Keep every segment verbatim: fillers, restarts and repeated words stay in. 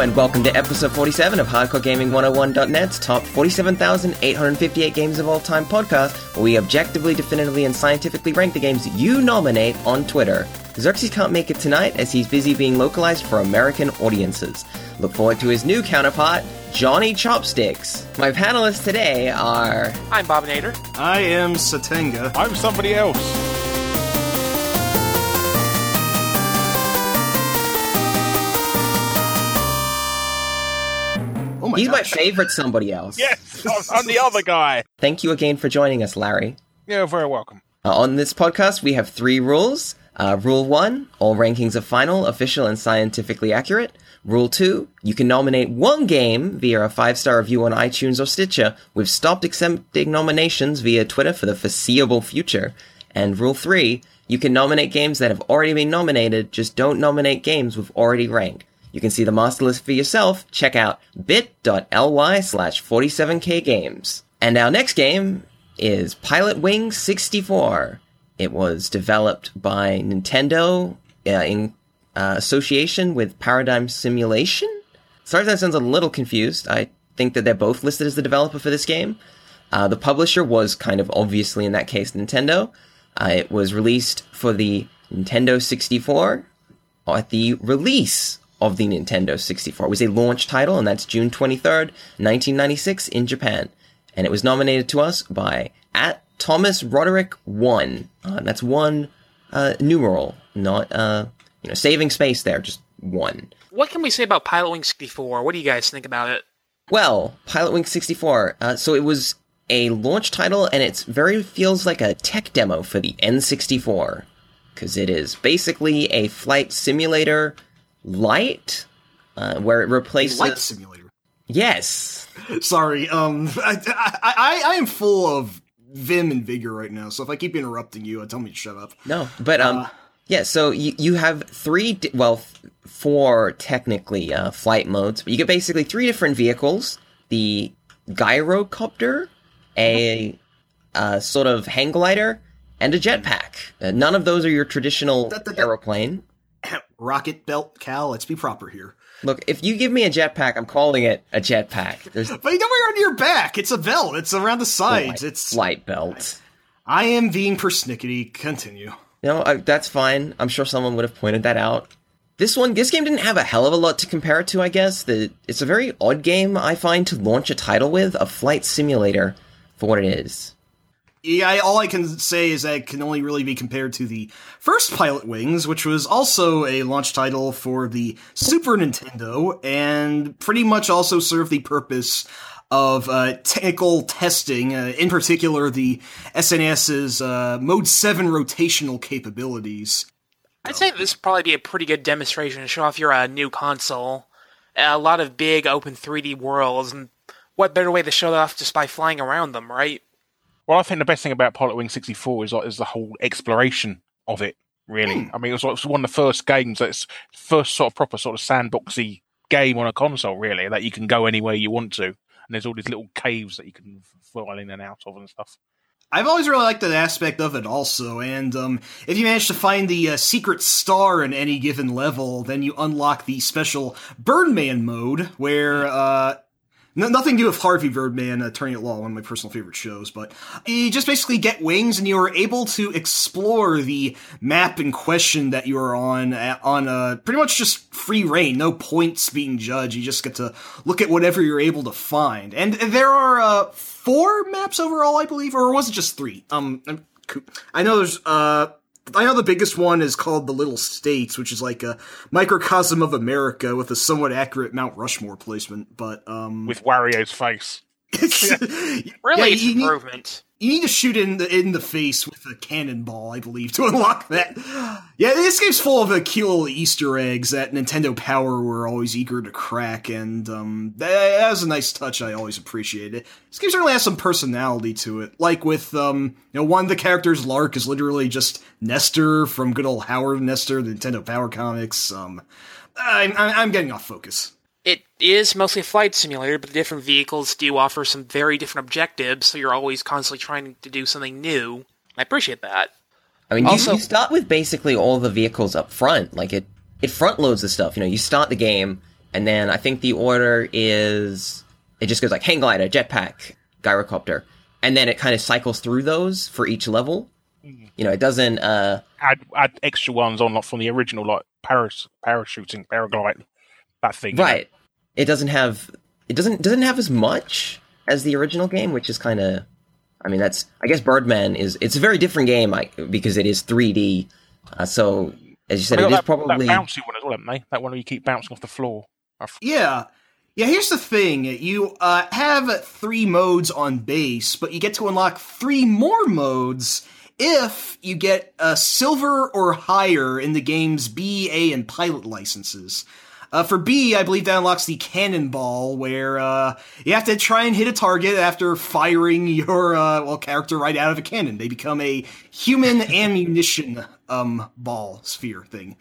and welcome to episode forty-seven of Hardcore Gaming one oh one dot net's top forty-seven thousand eight hundred fifty-eight games of all time podcast, where we objectively, definitively, and scientifically rank the games you nominate on Twitter. Xerxes can't make it tonight as he's busy being localized for American audiences. Look forward to his new counterpart, Johnny Chopsticks. My panelists today are... I'm Bobinator. I am Satenga. I'm somebody else. Oh my He's gosh. my favorite somebody else. Yes, I'm, I'm the other guy. Thank you again for joining us, Larry. You're very welcome. Uh, on this podcast, we have three rules. Uh, rule one, all rankings are final, official, and scientifically accurate. Rule two, you can nominate one game via a five-star review on iTunes or Stitcher. We've stopped accepting nominations via Twitter for the foreseeable future. And rule three, you can nominate games that have already been nominated, just don't nominate games we've already ranked. You can see the master list for yourself. Check out bit.ly slash 47k games. And our next game is Pilotwings sixty-four. It was developed by Nintendo uh, in uh, association with Paradigm Simulation. Sorry if that sounds a little confused. I think that they're both listed as the developer for this game. Uh, the publisher was kind of obviously in that case Nintendo. Uh, it was released for the Nintendo sixty-four at the release of the Nintendo sixty-four. It was a launch title, and that's June twenty-third, nineteen ninety-six in Japan. And it was nominated to us by at Thomas Roderick one. Uh, that's one uh, numeral, not uh, you know saving space there, just one. What can we say about Pilotwings sixty-four? What do you guys think about it? Well, Pilotwings sixty-four. Uh, so it was a launch title, and it very feels like a tech demo for the N sixty-four, because it is basically a flight simulator light, uh, where it replaces Light simulator. Yes. Sorry, um, I, I, I, I am full of vim and vigor right now, so if I keep interrupting you, tell me to shut up. No, but um, uh, yeah. So you you have three, di- well, f- four technically uh, flight modes. But you get basically three different vehicles: the gyrocopter, a uh, sort of hang glider, and a jetpack. Uh, none of those are your traditional Da, da, da. aeroplane. Rocket belt, Cal, let's be proper here. Look, if you give me a jetpack, I'm calling it a jetpack. There's But you don't wear it on your back. It's a belt. It's around the sides. flight, It's flight belt. I am being persnickety. Continue. You know, uh, that's fine. I'm sure someone would have pointed that out. This one, this game didn't have a hell of a lot to compare it to, I guess. The, it's a very odd game, I find, to launch a title with, a flight simulator, for what it is. Yeah, I, all I can say is that it can only really be compared to the first Pilotwings, which was also a launch title for the Super Nintendo, and pretty much also served the purpose of uh, technical testing, uh, in particular the S N E S's uh, Mode seven rotational capabilities. I'd say this would probably be a pretty good demonstration to show off your uh, new console. A lot of big open three D worlds, and what better way to show that off just by flying around them, right? Well, I think the best thing about Pilotwings sixty-four is like is the whole exploration of it. Really, Hmm. I mean, it was, like, it was one of the first games that's first sort of proper sort of sandboxy game on a console. Really, that you can go anywhere you want to, and there's all these little caves that you can fly in and out of and stuff. I've always really liked that aspect of it also, and um, if you manage to find the uh, secret star in any given level, then you unlock the special Birdman mode, where, uh, no, nothing to do with Harvey Birdman, Attorney at Law, one of my personal favorite shows, but you just basically get wings and you are able to explore the map in question that you are on, uh, on uh, pretty much just free reign, no points being judged, you just get to look at whatever you're able to find. And there are, uh, four maps overall, I believe, or was it just three? Um, I know there's, uh, I know the biggest one is called The Little States, which is like a microcosm of America with a somewhat accurate Mount Rushmore placement, but, um... With Wario's face. Really, yeah, it's you need, improvement. you need to shoot in the in the face with a cannonball, I believe, to unlock that. Yeah, this game's full of uh, cute little Easter eggs that Nintendo Power were always eager to crack, and um, that, that was a nice touch I always appreciated. This game certainly has some personality to it, like with, um, you know, one of the characters, Lark, is literally just Nestor from good old Howard Nestor, the Nintendo Power comics. Um, I'm, I'm getting off focus. It is mostly a flight simulator, but the different vehicles do offer some very different objectives, so you're always constantly trying to do something new. I appreciate that. I mean, Also- you, you start with basically all the vehicles up front. Like, it, it front loads the stuff. You know, you start the game, and then I think the order is it just goes like hang glider, jetpack, gyrocopter, and then it kind of cycles through those for each level. You know, it doesn't uh, add add extra ones on like from the original, like paras- parachuting, paragliding, that thing. Right. You know? It doesn't have it doesn't doesn't have as much as the original game, which is kind of. I mean, that's I guess Birdman is it's a very different game like, because it is three D. Uh, so as you said, it is that, probably that bouncy one as well, haven't they? That one where you keep bouncing off the floor. Yeah. Yeah, here's the thing. You uh, have three modes on base, but you get to unlock three more modes if you get a silver or higher in the game's B, A, and pilot licenses. Uh, for B, I believe that unlocks the cannonball, where uh, you have to try and hit a target after firing your uh, well character right out of a cannon. They become a human ammunition um, ball sphere thing.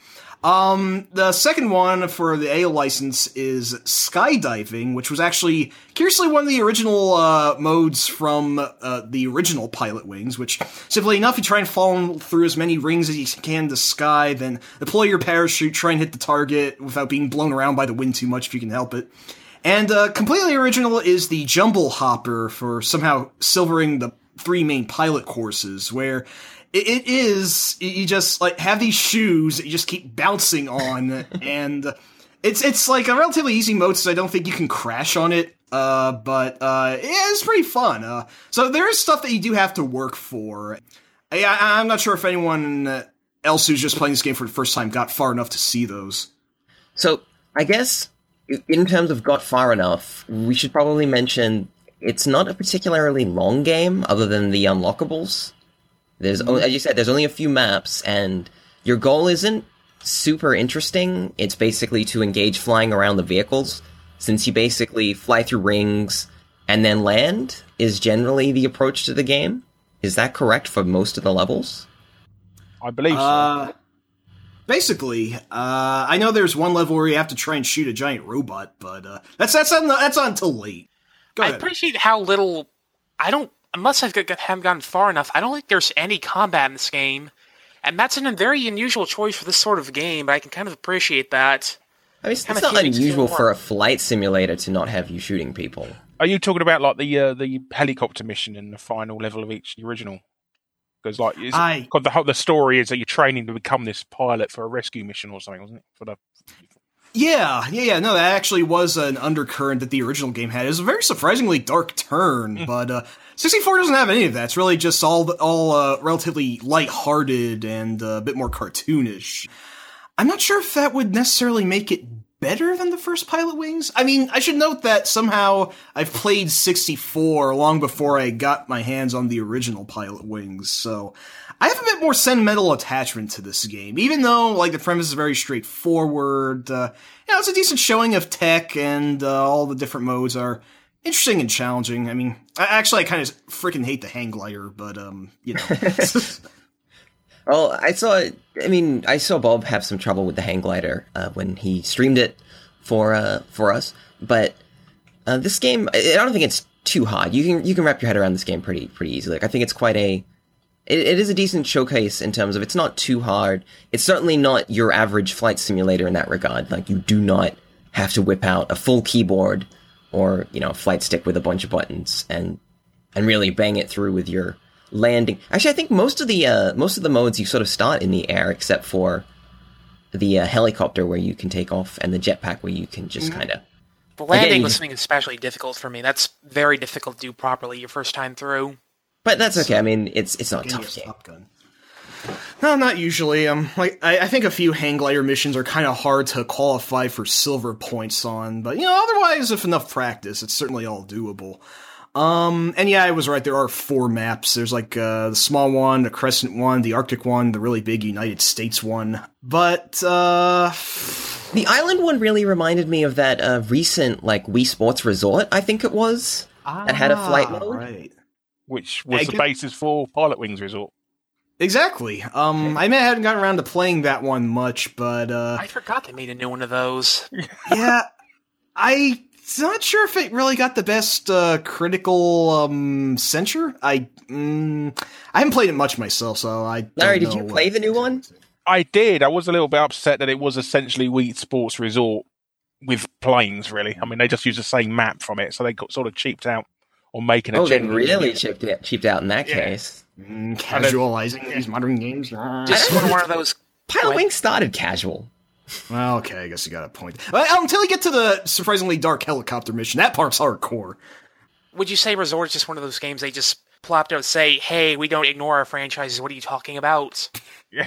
Um, the second one for the A license is skydiving, which was actually, curiously, one of the original, uh, modes from, uh, the original Pilot Wings, which, simply enough, you try and fall through as many rings as you can to sky, then deploy your parachute, try and hit the target without being blown around by the wind too much if you can help it. And, uh, completely original is the Jumble Hopper for somehow silvering the three main pilot courses, where it is, you just, like, have these shoes that you just keep bouncing on, and it's it's like a relatively easy mode, so I don't think you can crash on it, uh, but, uh, yeah, it's pretty fun. Uh, so there is stuff that you do have to work for. I, I, I'm not sure if anyone else who's just playing this game for the first time got far enough to see those. So, I guess, in terms of got far enough, we should probably mention it's not a particularly long game, other than the unlockables. There's, as you said, there's only a few maps, and your goal isn't super interesting. It's basically to engage flying around the vehicles, since you basically fly through rings and then land is generally the approach to the game. Is that correct for most of the levels? I believe so. Uh, basically, uh, I know there's one level where you have to try and shoot a giant robot, but uh, that's that's on that's on until late. Go I ahead. appreciate how little. I don't. Unless I haven't gotten far enough, I don't think there's any combat in this game. And that's an, a very unusual choice for this sort of game, but I can kind of appreciate that. I mean, it's, kind it's of not makes it unusual feel for more- a flight simulator to not have you shooting people. Are you talking about like the uh, the helicopter mission in the final level of each the original? Because like, it's, I- cause the whole the story is that you're training to become this pilot for a rescue mission or something, wasn't it? For the Yeah, yeah, yeah. No, that actually was an undercurrent that the original game had. It was a very surprisingly dark turn, but uh, sixty-four doesn't have any of that. It's really just all all uh, relatively lighthearted and uh, a bit more cartoonish. I'm not sure if that would necessarily make it better than the first Pilot Wings. I mean, I should note that somehow I've played sixty-four long before I got my hands on the original Pilot Wings, so I have a bit more sentimental attachment to this game, even though, like, the premise is very straightforward. Uh, you know, it's a decent showing of tech, and uh, all the different modes are interesting and challenging. I mean, I, actually, I kind of freaking hate the hang glider, but, um, you know. Well, I saw, I mean, I saw Bob have some trouble with the hang glider uh, when he streamed it for uh, for us, but uh, this game, I I don't think it's too hard. You can you can wrap your head around this game pretty pretty easily. Like, I think it's quite a, it, it is a decent showcase in terms of it's not too hard. It's certainly not your average flight simulator in that regard. Like, you do not have to whip out a full keyboard or, you know, a flight stick with a bunch of buttons and and really bang it through with your landing. Actually, I think most of the uh, most of the modes you sort of start in the air, except for the uh, helicopter where you can take off and the jetpack where you can just kind of. The landing Again, was you- something especially difficult for me. That's very difficult to do properly your first time through. But that's okay. I mean, it's it's not a Getting tough your game. Top Gun. No, not usually. Um, like I, I think a few hang glider missions are kind of hard to qualify for silver points on, but you know, otherwise, if enough practice, it's certainly all doable. Um, and yeah, I was right. There are four maps. There's like uh, the small one, the Crescent one, the Arctic one, the really big United States one. But uh, The island one really reminded me of that uh, recent like Wii Sports Resort. I think it was that had a flight ah, mode. right? which was I the get- basis for Pilot Wings Resort. Exactly. Um, I may I hadn't gotten around to playing that one much, but uh, I forgot they made a new one of those. yeah, I'm not sure if it really got the best uh, critical um, censure. I mm, I haven't played it much myself, so I. Don't Larry, did know you play what- the new one? I did. I was a little bit upset that it was essentially Wii Sports Resort with planes, really. I mean, they just use the same map from it, so they got sort of cheaped out on making a Oh, they genuine really game. cheaped, it, cheaped out in that Yeah. case. Mm, casualizing these modern games. Just sort of one of those. Pilot Wings started casual. Well, okay, I guess you got a point. Well, until you get to the surprisingly dark helicopter mission, that part's hardcore. Would you say Resort is just one of those games they just plopped out and say, hey, we don't ignore our franchises, what are you talking about? Yeah.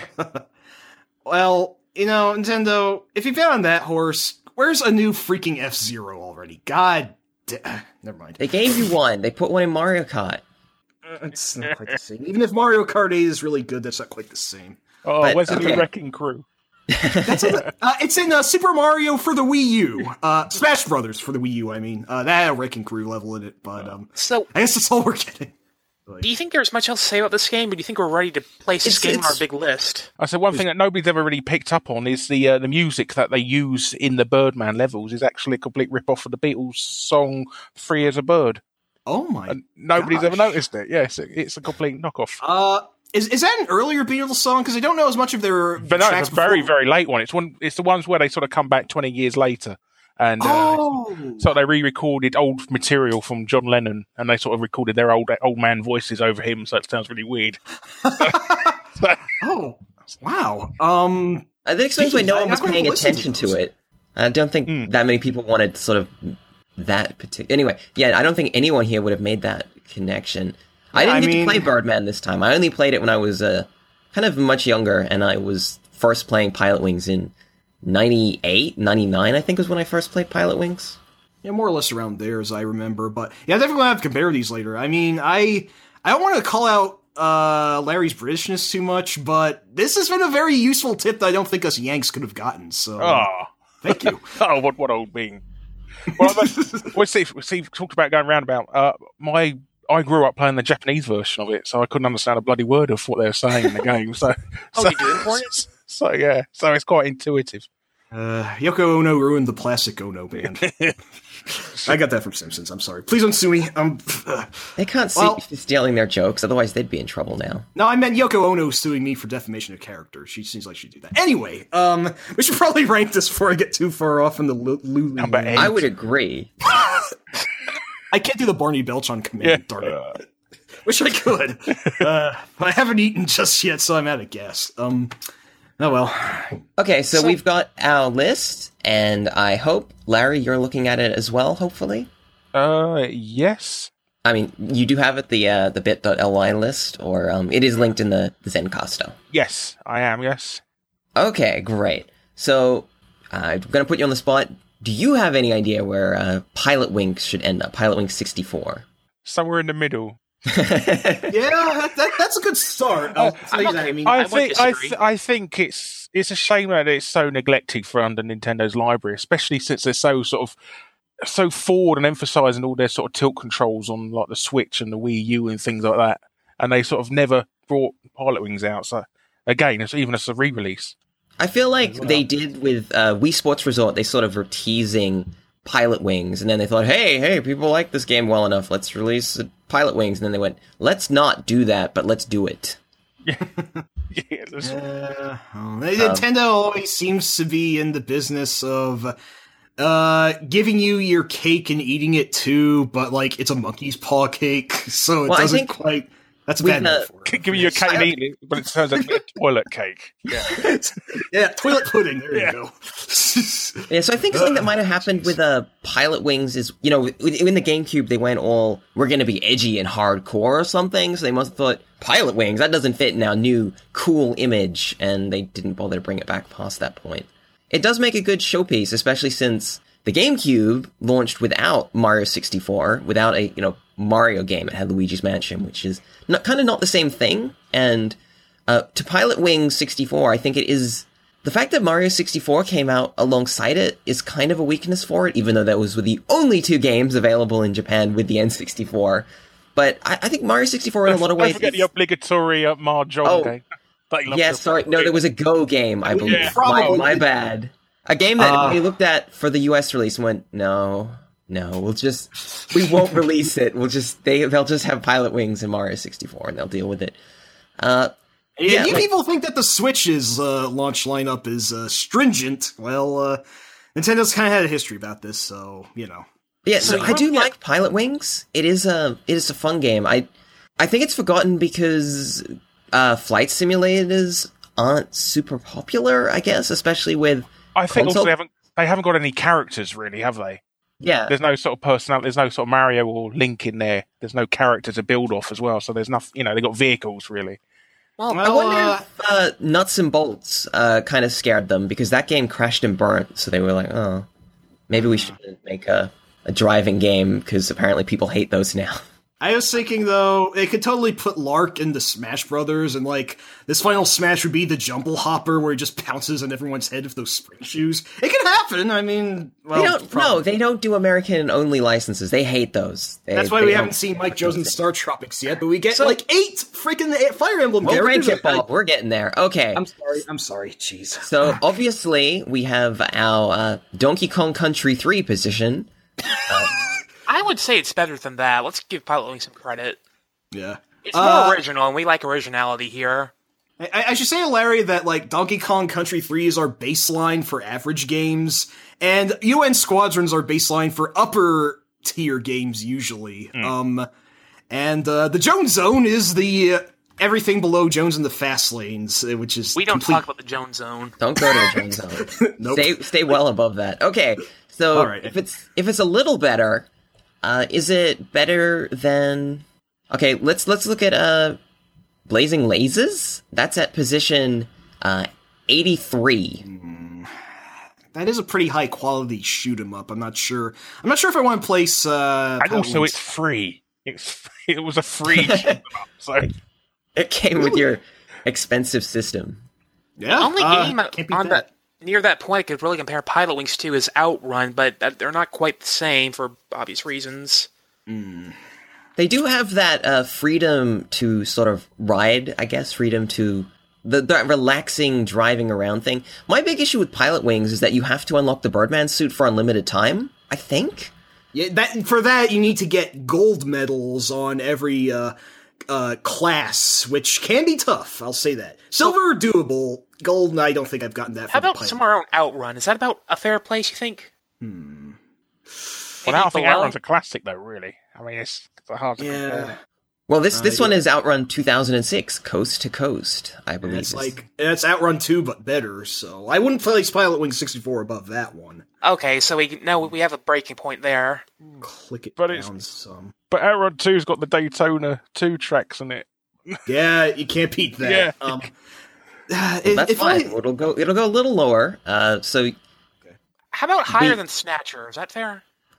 Well, you know, Nintendo, if you've been on that horse, where's a new freaking F-Zero already? God da- Never mind. They gave you one. They put one in Mario Kart. It's not quite the same. Even if Mario Kart eight is really good, that's not quite the same. Oh, But, where's the okay. new Wrecking Crew? That's in the, uh, it's in uh, Super Mario for the Wii U. Uh, Smash Brothers for the Wii U, I mean. Uh, that had a Wrecking Crew level in it, but um, So, I guess that's all we're getting. do you think there's much else to say about this game, or do you think we're ready to place this It's- game on our it's- big list? I said one thing that nobody's ever really picked up on is the uh, the music that they use in the Birdman levels is actually a complete rip-off of the Beatles song "Free as a Bird," Oh my. and nobody's gosh. ever noticed it. Yes, it, it's a complete knockoff. Uh, is is that an earlier Beatles song? Because I don't know as much of their But no, tracks it's a very, before. very late one. It's one. It's the ones where they sort of come back twenty years later, and uh, Oh! so they re-recorded old material from John Lennon, and they sort of recorded their old old man voices over him. So it sounds really weird. So- Oh, wow. Um, Uh, that explains why no Jeez, I- one was I've never paying listened to attention to those. it. I don't think Mm. that many people wanted sort of that particular. Anyway, yeah, I don't think anyone here would have made that connection. I Yeah, didn't I get mean- to play Birdman this time. I only played it when I was uh, kind of much younger, and I was first playing Pilot Wings in ninety-eight, ninety-nine, I think was when I first played Pilot Wings. yeah, more or less around there, as I remember. But yeah, I definitely gonna have to compare these later. I mean, I I don't want to call out uh, Larry's Britishness too much, but this has been a very useful tip that I don't think us Yanks could have gotten. So, oh, thank you. oh, what what old being? Well, well, Steve, Steve talked about going round about uh, my. I grew up playing the Japanese version of it, so I couldn't understand a bloody word of what they were saying in the game. So, Oh, so, you did for it? So yeah, so it's quite intuitive. Uh, Yoko Ono ruined the plastic Ono band. I got that from Simpsons. I'm sorry. Please don't sue me. Um, uh, They can't see Well- stealing their jokes, otherwise they'd be in trouble now. no, I meant Yoko Ono suing me for defamation of character. She seems like she'd do that. Anyway, um, we should probably rank this before I get too far off in the Lulu. Number eight. I would agree. I can't do the Barney Belch on command, Yeah. darn it. Wish I could. uh, but I haven't eaten just yet, so I'm out of gas. Um, oh well. Okay, so, So- we've got our list, and I hope, Larry, you're looking at it as well, hopefully? Uh, yes. I mean, you do have it, the uh, the bit.ly list, or um, it is linked in the, the Zencaster. Yes, I am, yes. Okay, great. So, uh, I'm going to put you on the spot. Do you have any idea where uh, Pilot Wings should end up? Pilot Wings sixty-four. Somewhere in the middle. Yeah, that, that, that's a good start. I'll tell you I'm that. okay. I mean, I, won't think I, disagree. th- I think it's it's a shame that it's so neglected for under Nintendo's library, especially since they're so sort of so forward and emphasising all their sort of tilt controls on like the Switch and the Wii U and things like that, and they sort of never brought Pilot Wings out. So again, it's even as a re-release. I feel like As well. they did with uh, Wii Sports Resort, they sort of were teasing Pilot Wings, and then they thought, hey, hey, people like this game well enough, let's release uh, Pilot Wings, and then they went, let's not do that, but let's do it. Yeah, there's- Uh, oh, Nintendo always seems to be in the business of uh, giving you your cake and eating it too, but like it's a monkey's paw cake, so it Well, I doesn't think quite. That's a we've, bad uh, metaphor. giving you a cake and eating it, but it turns out to be a toilet cake. Yeah. Yeah, toilet pudding. There Yeah. you go. Yeah, so I think something that might have happened with uh, Pilot Wings is, you know, with- in the GameCube, they went all, we're going to be edgy and hardcore or something, so they must have thought, Pilot Wings, that doesn't fit in our new cool image, and they didn't bother to bring it back past that point. It does make a good showpiece, especially since the GameCube launched without Mario sixty-four, without a, you know, Mario game. It had Luigi's Mansion, which is not, kind of not the same thing, and uh, to Pilot Wings sixty-four, I think it is... The fact that Mario sixty-four came out alongside it is kind of a weakness for it, even though that was the only two games available in Japan with the N sixty-four. But I, I think Mario sixty-four in a lot of Don't ways... forget is- the obligatory uh, Mahjong Oh. game. That you love yeah, to- sorry, no, there was a Go game, I believe. Yeah. my, Probably. my bad. A game that Uh. we looked at for the U S release and went, no, no, we'll just... We won't release it. We'll just... They, they'll just have Pilot Wings and Mario sixty-four, and they'll deal with it. Uh... Yeah, Yeah, you like- people think that the Switch's uh, launch lineup is uh, stringent. Well, uh, Nintendo's kind of had a history about this, so, you know. Yeah, so So I do you- like Pilot Wings. It is a it is a fun game. I I think it's forgotten because uh, flight simulators aren't super popular, I guess, especially with I think console- also they haven't they haven't got any characters really, have they? yeah. There's no sort of personality. There's no sort of Mario or Link in there. There's no character to build off as well. So there's nothing. You know, they got vehicles really. Well, I Well, wonder uh, if uh, Nuts and Bolts uh, kind of scared them because that game crashed and burnt. So they were like, "Oh, maybe we shouldn't make a, a driving game because apparently people hate those now." I was thinking, though, they could totally put Lark into Smash Brothers, and, like, this final Smash would be the Jumble Hopper, where he just pounces on everyone's head with those spring shoes. It can happen, I mean, well... They don't. No, probably. they don't do American only licenses. They hate those. They, That's why they we don't- haven't seen Mike Jones in Star Tropics yet, but we get, So- like, eight freaking Fire Emblem We'll rank characters. it, Bob. We're getting there. Okay. I'm sorry, I'm sorry, jeez. So obviously we have our uh, Donkey Kong Country three position. I would say it's better than that. Let's give Pilot Wings some credit. Yeah. It's more Uh, original, and we like originality here. I, I should say, Larry, that, like, Donkey Kong Country three is our baseline for average games, and U N Squadrons are baseline for upper tier games, usually. Um, and uh, the Jones Zone is the uh, everything below Jones in the fast lanes, uh, which is We don't complete- talk about the Jones Zone. Don't go to the Jones Zone. Nope. Stay stay well above that. Okay. So All right. if it's if it's a little better, uh, is it better than? Okay, let's let's look at uh, Blazing Lasers. That's at position uh, eighty-three. That is a pretty high quality shoot 'em up. I'm not sure. I'm not sure if I want to place. Uh, And also, Paladins- it's free. It's it was a free shoot 'em up, so It came with your expensive system. yeah. The only uh, game can't beat on that near that point I could really compare Pilot Wings to is Outrun, but that, they're not quite the same for obvious reasons. They do have that uh, freedom to sort of ride, I guess, freedom to the, the relaxing driving around thing. My big issue with Pilot Wings is that you have to unlock the Birdman suit for unlimited time, I think. Yeah, that for that you need to get gold medals on every uh, uh, class, which can be tough. I'll say that. Silver doable. Gold, I don't think I've gotten that. How from the about pilot. somewhere around Outrun? Is that about a fair place, you think? Hmm. well, I don't think below? Outrun's a classic though. Really, I mean, it's, it's hard to Yeah, compare. Well, this Uh, this one yeah. is Outrun two thousand six, Coast to Coast, I believe. it's is- like that's Outrun two, but better. So I wouldn't place Pilot Wing sixty-four above that one. Okay, so we know we have a breaking point there. Click it But it's- down some. But Outrun two's got the Daytona two tracks in it. Yeah, you can't beat that. Yeah. Um, uh, if, That's if fine. I, It'll go. It'll go a little lower. Uh, so How about higher We- than Snatcher? Is that fair?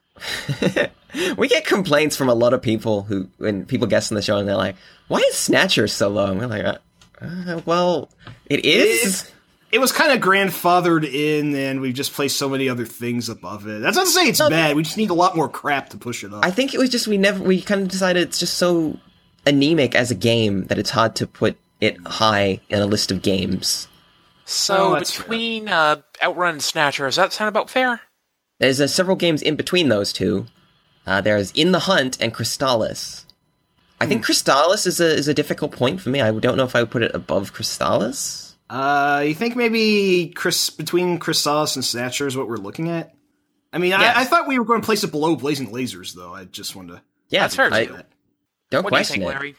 we get complaints from a lot of people who, when people guest on the show, and they're like, "Why is Snatcher so low?" And we're like, uh, uh, "Well, it is." it was kind of grandfathered in, and we've just placed so many other things above it. That's not to say it's No, bad. We just need a lot more crap to push it up. I think it was just we never we kind of decided it's just so anemic as a game that it's hard to put it high in a list of games. So Oh, that's fair. between uh, Outrun and Snatcher, does that sound about fair? There's uh, several games in between those two. Uh, there's In the Hunt and Crystallis. I think Crystallis is a is a difficult point for me. I don't know if I would put it above Crystallis. Uh, you think maybe Chris between Crystallis and Snatcher is what we're looking at? I mean, Yes. I, I thought we were going to place it below Blazing Lasers, though. I just wanted to. Yeah, That's fair, I, too. don't What do you question think, it. Larry?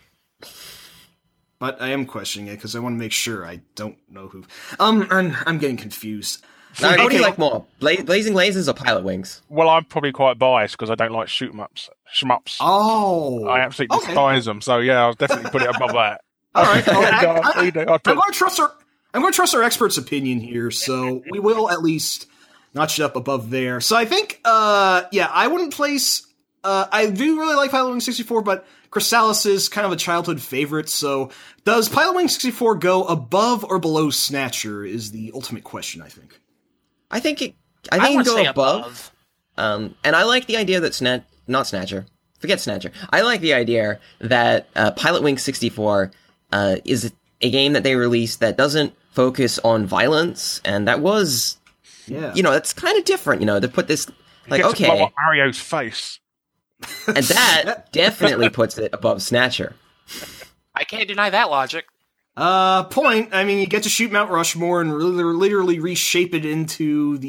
But I am questioning it because I want to make sure I don't know who. Um, I'm, I'm getting confused. Now, what do you Okay. like more, Bla- Blazing Lasers or Pilot Wings? Well, I'm probably quite biased because I don't like shoot 'em ups, shmups. Oh, I absolutely okay. despise them. So yeah, I'll definitely put it above that. All right. I, I, I, I, you know, I'd I'm put- going to trust our. I'm going to trust our expert's opinion here, so we will at least notch it up above there. So I think, uh, yeah, I wouldn't place. Uh, I do really like Pilot Wing sixty-four, but Crystallis is kind of a childhood favorite. So does Pilot Wing sixty-four go above or below Snatcher? Is the ultimate question, I think. I think it. I I think it want to can say go above. above. Um, and I like the idea that Snat, not Snatcher, forget Snatcher. I like the idea that uh, Pilot Wing sixty-four uh, is a game that they released that doesn't focus on violence, and that was, Yeah. you know, that's kind of different. You know, to put this like Get to blow okay, up Mario's face. and that definitely puts it above Snatcher. I can't deny that logic. Uh, point. I mean, you get to shoot Mount Rushmore and really, literally reshape it into the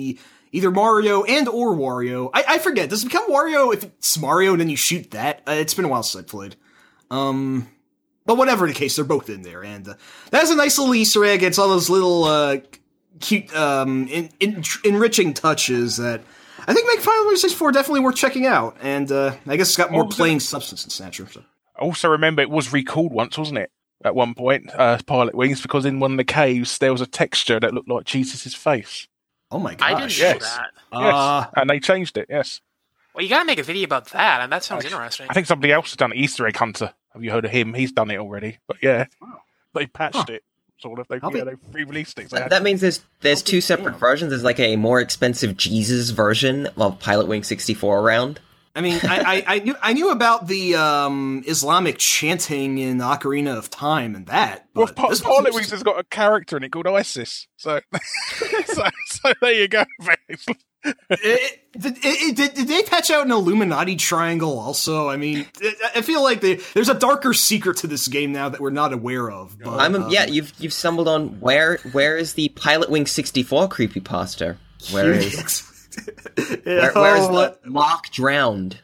either Mario and or Wario. I, I forget. Does it become Wario if it's Mario and then you shoot that? Uh, it's been a while since I played. Um, but whatever the case, they're both in there, and uh, that's a nice little Easter egg. It's all those little uh, cute, um, in, in, enriching touches that I think make Final Fantasy sixty-four definitely worth checking out. And uh, I guess it's got more playing substance than Snatcher. So. I also remember it was recalled once, wasn't it? At one point, uh, Pilot Wings, because in one of the caves there was a texture that looked like Jesus' face. Oh my gosh! I didn't yes. know that. Yes, Uh, and they changed it. Yes. Well, you gotta make a video about that, and that sounds interesting. I think somebody else has done it. Easter Egg Hunter. Have you heard of him? He's done it already. But yeah, Wow. they patched Huh. it. Sort of. They, I'll yeah, be- they re-released it. So That, that means there's there's two separate damn. versions. There's like a more expensive Jesus version of Pilot Wing sixty-four around. I mean, I, I, I knew I knew about the um, Islamic chanting in Ocarina of Time and that. well, But Pa- this Pilot was- Wings has got a character in it called Isis. So, so, so there you go. it, it, it, it, did, did they patch out an Illuminati triangle also? I mean, it, I feel like they, there's a darker secret to this game now that we're not aware of. But, I'm a, um, yeah, you've you've stumbled on where where is the Pilot Wing sixty-four creepypasta? Where is where, where is the mock drowned?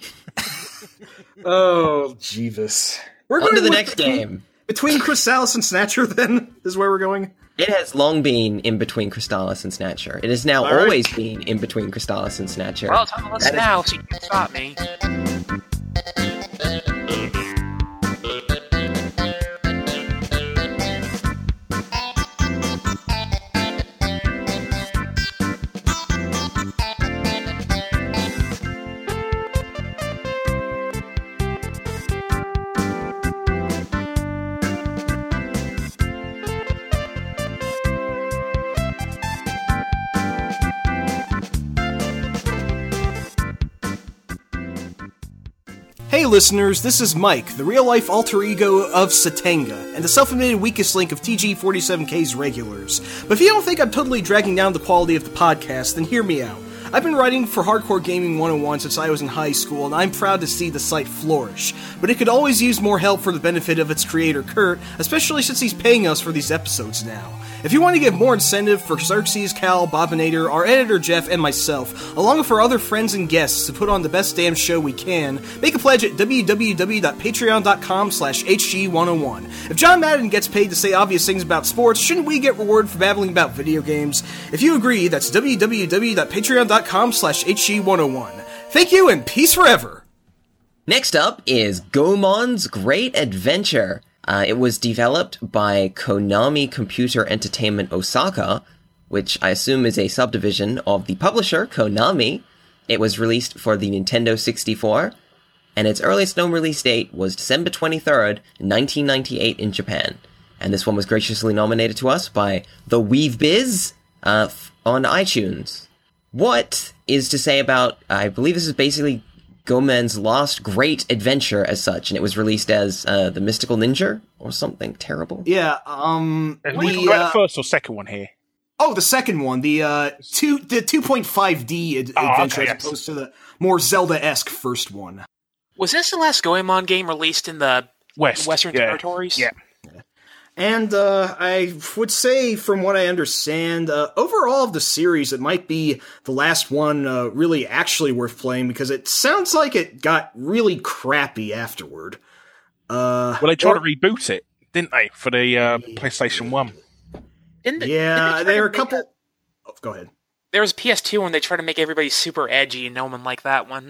Oh, Jeeves. We're On to the with- next game. Between Crystalis and Snatcher, then, is where we're going? It has long been in between Crystalis and Snatcher. It has now All right. always been in between Crystalis and Snatcher. Well, it's on the list That is- now, so you can stop me. Hey listeners, this is Mike, the real-life alter ego of Satenga, and the self-admitted weakest link of T G forty-seven K's regulars. But if you don't think I'm totally dragging down the quality of the podcast, then hear me out. I've been writing for Hardcore Gaming one oh one since I was in high school, and I'm proud to see the site flourish. But it could always use more help for the benefit of its creator, Kurt, especially since he's paying us for these episodes now. If you want to give more incentive for Xerxes, Cal, Bobinator, our editor Jeff, and myself, along with our other friends and guests to put on the best damn show we can, make a pledge at www.patreon.com slash HG101. If John Madden gets paid to say obvious things about sports, shouldn't we get rewarded for babbling about video games? If you agree, that's www.patreon.com slash HG101. Thank you and peace forever! Next up is Goemon's Great Adventure. Uh, it was developed by Konami Computer Entertainment Osaka, which I assume is a subdivision of the publisher, Konami. It was released for the Nintendo sixty-four, and its earliest known release date was December twenty-third, nineteen ninety-eight in Japan. And this one was graciously nominated to us by The Weave Biz uh, f- on iTunes. What is to say about, I believe this is basically Goemon's last great adventure as such, and it was released as uh, The Mystical Ninja, or something terrible. Yeah, um... Are we the, talking about uh, the first or second one here? Oh, the second one, the uh, two, the two point five D ad- Oh, adventure okay, as yes. opposed to the more Zelda-esque first one. Was this the last Goemon game released in the West. Western yeah. territories? Yeah. And uh, I would say, from what I understand, uh, overall of the series, it might be the last one uh, really actually worth playing, because it sounds like it got really crappy afterward. Uh, Well, they tried or- to reboot it, didn't they, for the uh, PlayStation one? Didn't they- Yeah, didn't they try there to are a make couple... that- Oh, go ahead. There was P S two when they tried to make everybody super edgy, and no one liked that one.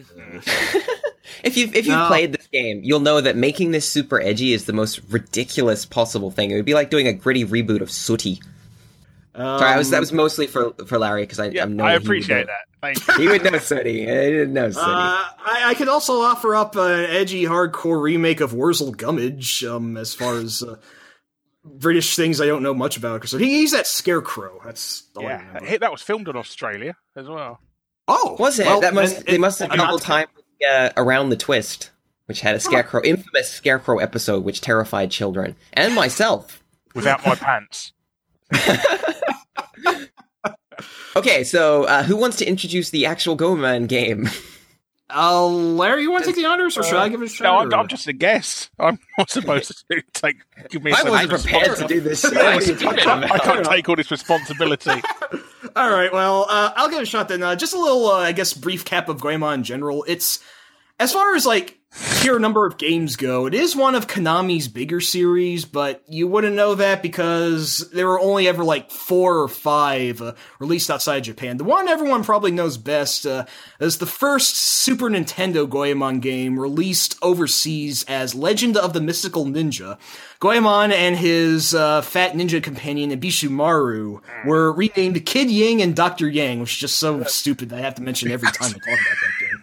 If you've, if you've No. played this game, you'll know that making this super edgy is the most ridiculous possible thing. It would be like doing a gritty reboot of Sooty. Um, Sorry, I was, that was mostly for for Larry, because I, Yeah, I know I that he would appreciate know- that. Thank you. He would know Sooty. He didn't know Sooty. Uh, I, I could also offer up an edgy, hardcore remake of Wurzel Gummidge, um, as far as uh, British things I don't know much about. So he, he's that Scarecrow. That's all I Yeah, remember. Hey, that was filmed in Australia as well. Oh, Was it? well, that must and- they must have and- double timed uh, Around the Twist, which had a scarecrow, infamous scarecrow episode which terrified children and myself. Without my pants. Okay, so uh, who wants to introduce the actual Goemon game? Uh, Larry, you want to take the honors, or should I give it a shot? No, I'm, or- I'm just a guest. I'm not supposed to take give me. I some wasn't prepared to do this. What are you talking I about? can't take all this responsibility. All right, well, uh, I'll give it a shot then. Uh, just a little, uh, I guess, brief cap of Goemon in general. It's, as far as, like, pure number of games go, it is one of Konami's bigger series, but you wouldn't know that because there were only ever, like, four or five uh, released outside Japan. The one everyone probably knows best uh, is the first Super Nintendo Goemon game released overseas as Legend of the Mystical Ninja. Goemon and his uh, fat ninja companion, Ibishimaru, were renamed Kid Ying and Doctor Yang, which is just so stupid that I have to mention every time I talk about that game.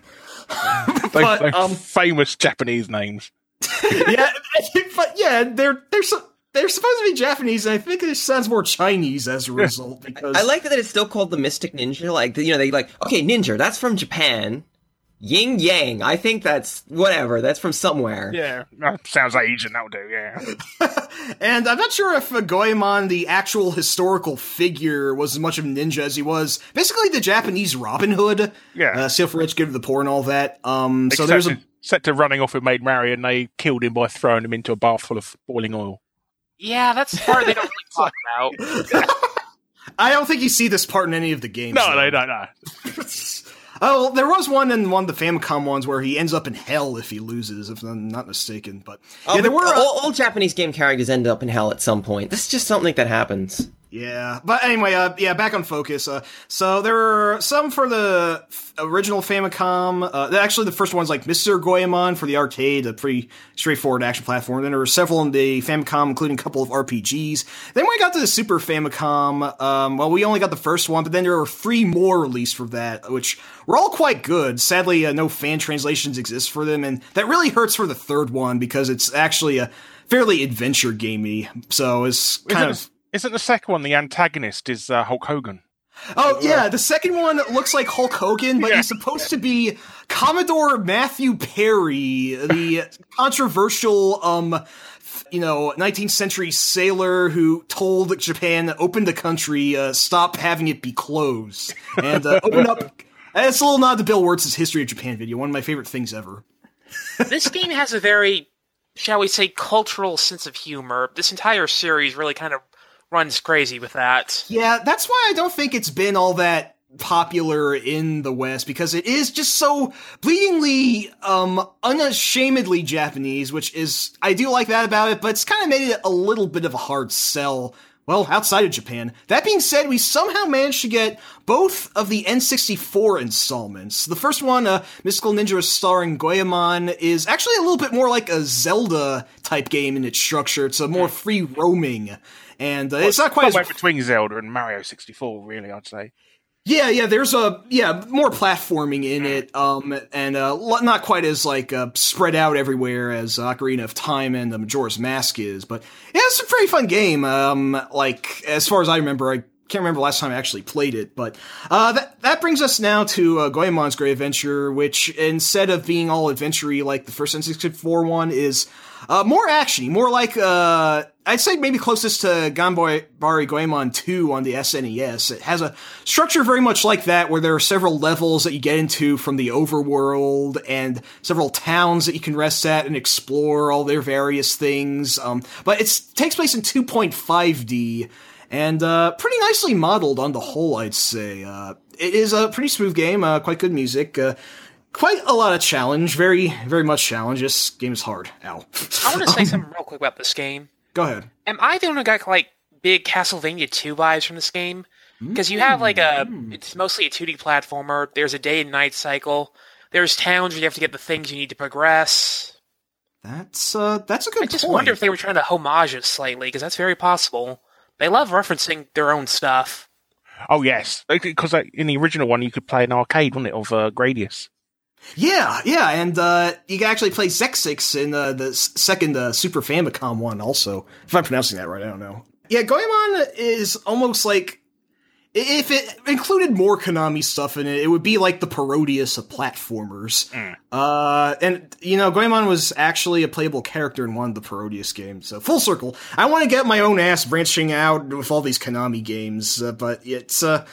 But, but, um, famous Japanese names. yeah, but yeah, they're they're so, they're supposed to be Japanese, and I think it sounds more Chinese as a result. Because I like that it's still called the Mystic Ninja. Like, you know, they like, okay, ninja, that's from Japan. Yin Yang, I think that's whatever. That's from somewhere. Yeah, that sounds Asian. That'll do. Yeah. And I'm not sure if uh, Goemon, the actual historical figure, was as much of a ninja as he was basically the Japanese Robin Hood. Yeah. Uh, steal for rich, give to the poor, and all that. Um, so Except there's a to, set to running off with Maid Marian, and they killed him by throwing him into a bath full of boiling oil. Yeah, that's the part they don't really talk about. I don't think you see this part in any of the games. No, though. they don't know. Oh, there was one in one of the Famicom ones where he ends up in hell if he loses, if I'm not mistaken. But Oh, yeah, there but were uh, all, all Japanese game characters end up in hell at some point. This is just something that happens. yeah. But anyway, uh, yeah, back on focus. Uh, so there were some for the f- original Famicom. Uh, actually, the first one's like Mister Goemon for the arcade, a pretty straightforward action platform. Then there were several in the Famicom, including a couple of R P Gs. Then when we got to the Super Famicom, um, well, we only got the first one, but then there were three more released for that, which were all quite good. Sadly, uh, no fan translations exist for them, and that really hurts for the third one because it's actually a fairly adventure gamey. So it's kind Isn't, of. isn't the second one the antagonist is uh, Hulk Hogan? Oh, yeah, the second one looks like Hulk Hogan, but Yeah. he's supposed to be Commodore Matthew Perry, the controversial, um, you know, nineteenth century sailor who told Japan to open the country, uh, stop having it be closed, and uh, open up. And it's a little nod to Bill Wirtz's History of Japan video, one of my favorite things ever. This game has a very, shall we say, cultural sense of humor. This entire series really kind of runs crazy with that. Yeah, that's why I don't think it's been all that popular in the West, because it is just so bleedingly, um, unashamedly Japanese, which is, I do like that about it, but it's kind of made it a little bit of a hard sell, well, outside of Japan. That being said, we somehow managed to get both of the N sixty-four installments. The first one, uh, Mystical Ninja starring Goemon, is actually a little bit more like a Zelda-type game in its structure. It's a more free roaming, and uh, it's not quite as... Somewhere between Zelda and Mario sixty-four, really, I'd say. Yeah, yeah, there's a, yeah, more platforming in it, um, and, uh, not quite as, like, uh, spread out everywhere as Ocarina of Time and the Majora's Mask is, but, yeah, it's a pretty fun game, um, like, as far as I remember, I can't remember the last time I actually played it, but, uh, that, that brings us now to, uh, Goemon's Great Adventure, which, instead of being all adventure-y like the first N sixty-four one, is, uh, more action-y, more like, uh, I'd say maybe closest to Ganbare Goemon two on the S N E S. It has a structure very much like that, where there are several levels that you get into from the overworld, and several towns that you can rest at and explore all their various things. Um, but it takes place in two point five D, and uh, pretty nicely modeled on the whole, I'd say. Uh, it is a pretty smooth game, uh, quite good music, uh, quite a lot of challenge, very, very much challenge. This game is hard. Ow. I want to say something real quick about this game. Go ahead. Am I the only one who got, like, big Castlevania two vibes from this game? Because you have, like, a... It's mostly a two D platformer. There's a day and night cycle. There's towns where you have to get the things you need to progress. That's, uh, that's a good I just point. wonder if they were trying to homage it slightly, because that's very possible. They love referencing their own stuff. Oh, yes. Because in the original one, you could play an arcade, wasn't it, of uh, Gradius. Yeah, yeah, and uh, you can actually play Zexix in uh, the s- second uh, Super Famicom one also. If I'm pronouncing that right, I don't know. Yeah, Goemon is almost like... If it included more Konami stuff in it, it would be like the Parodius of platformers. Mm. Uh, and, you know, Goemon was actually a playable character in one of the Parodius games. So, full circle. I want to get my own ass branching out with all these Konami games, uh, but it's... Uh,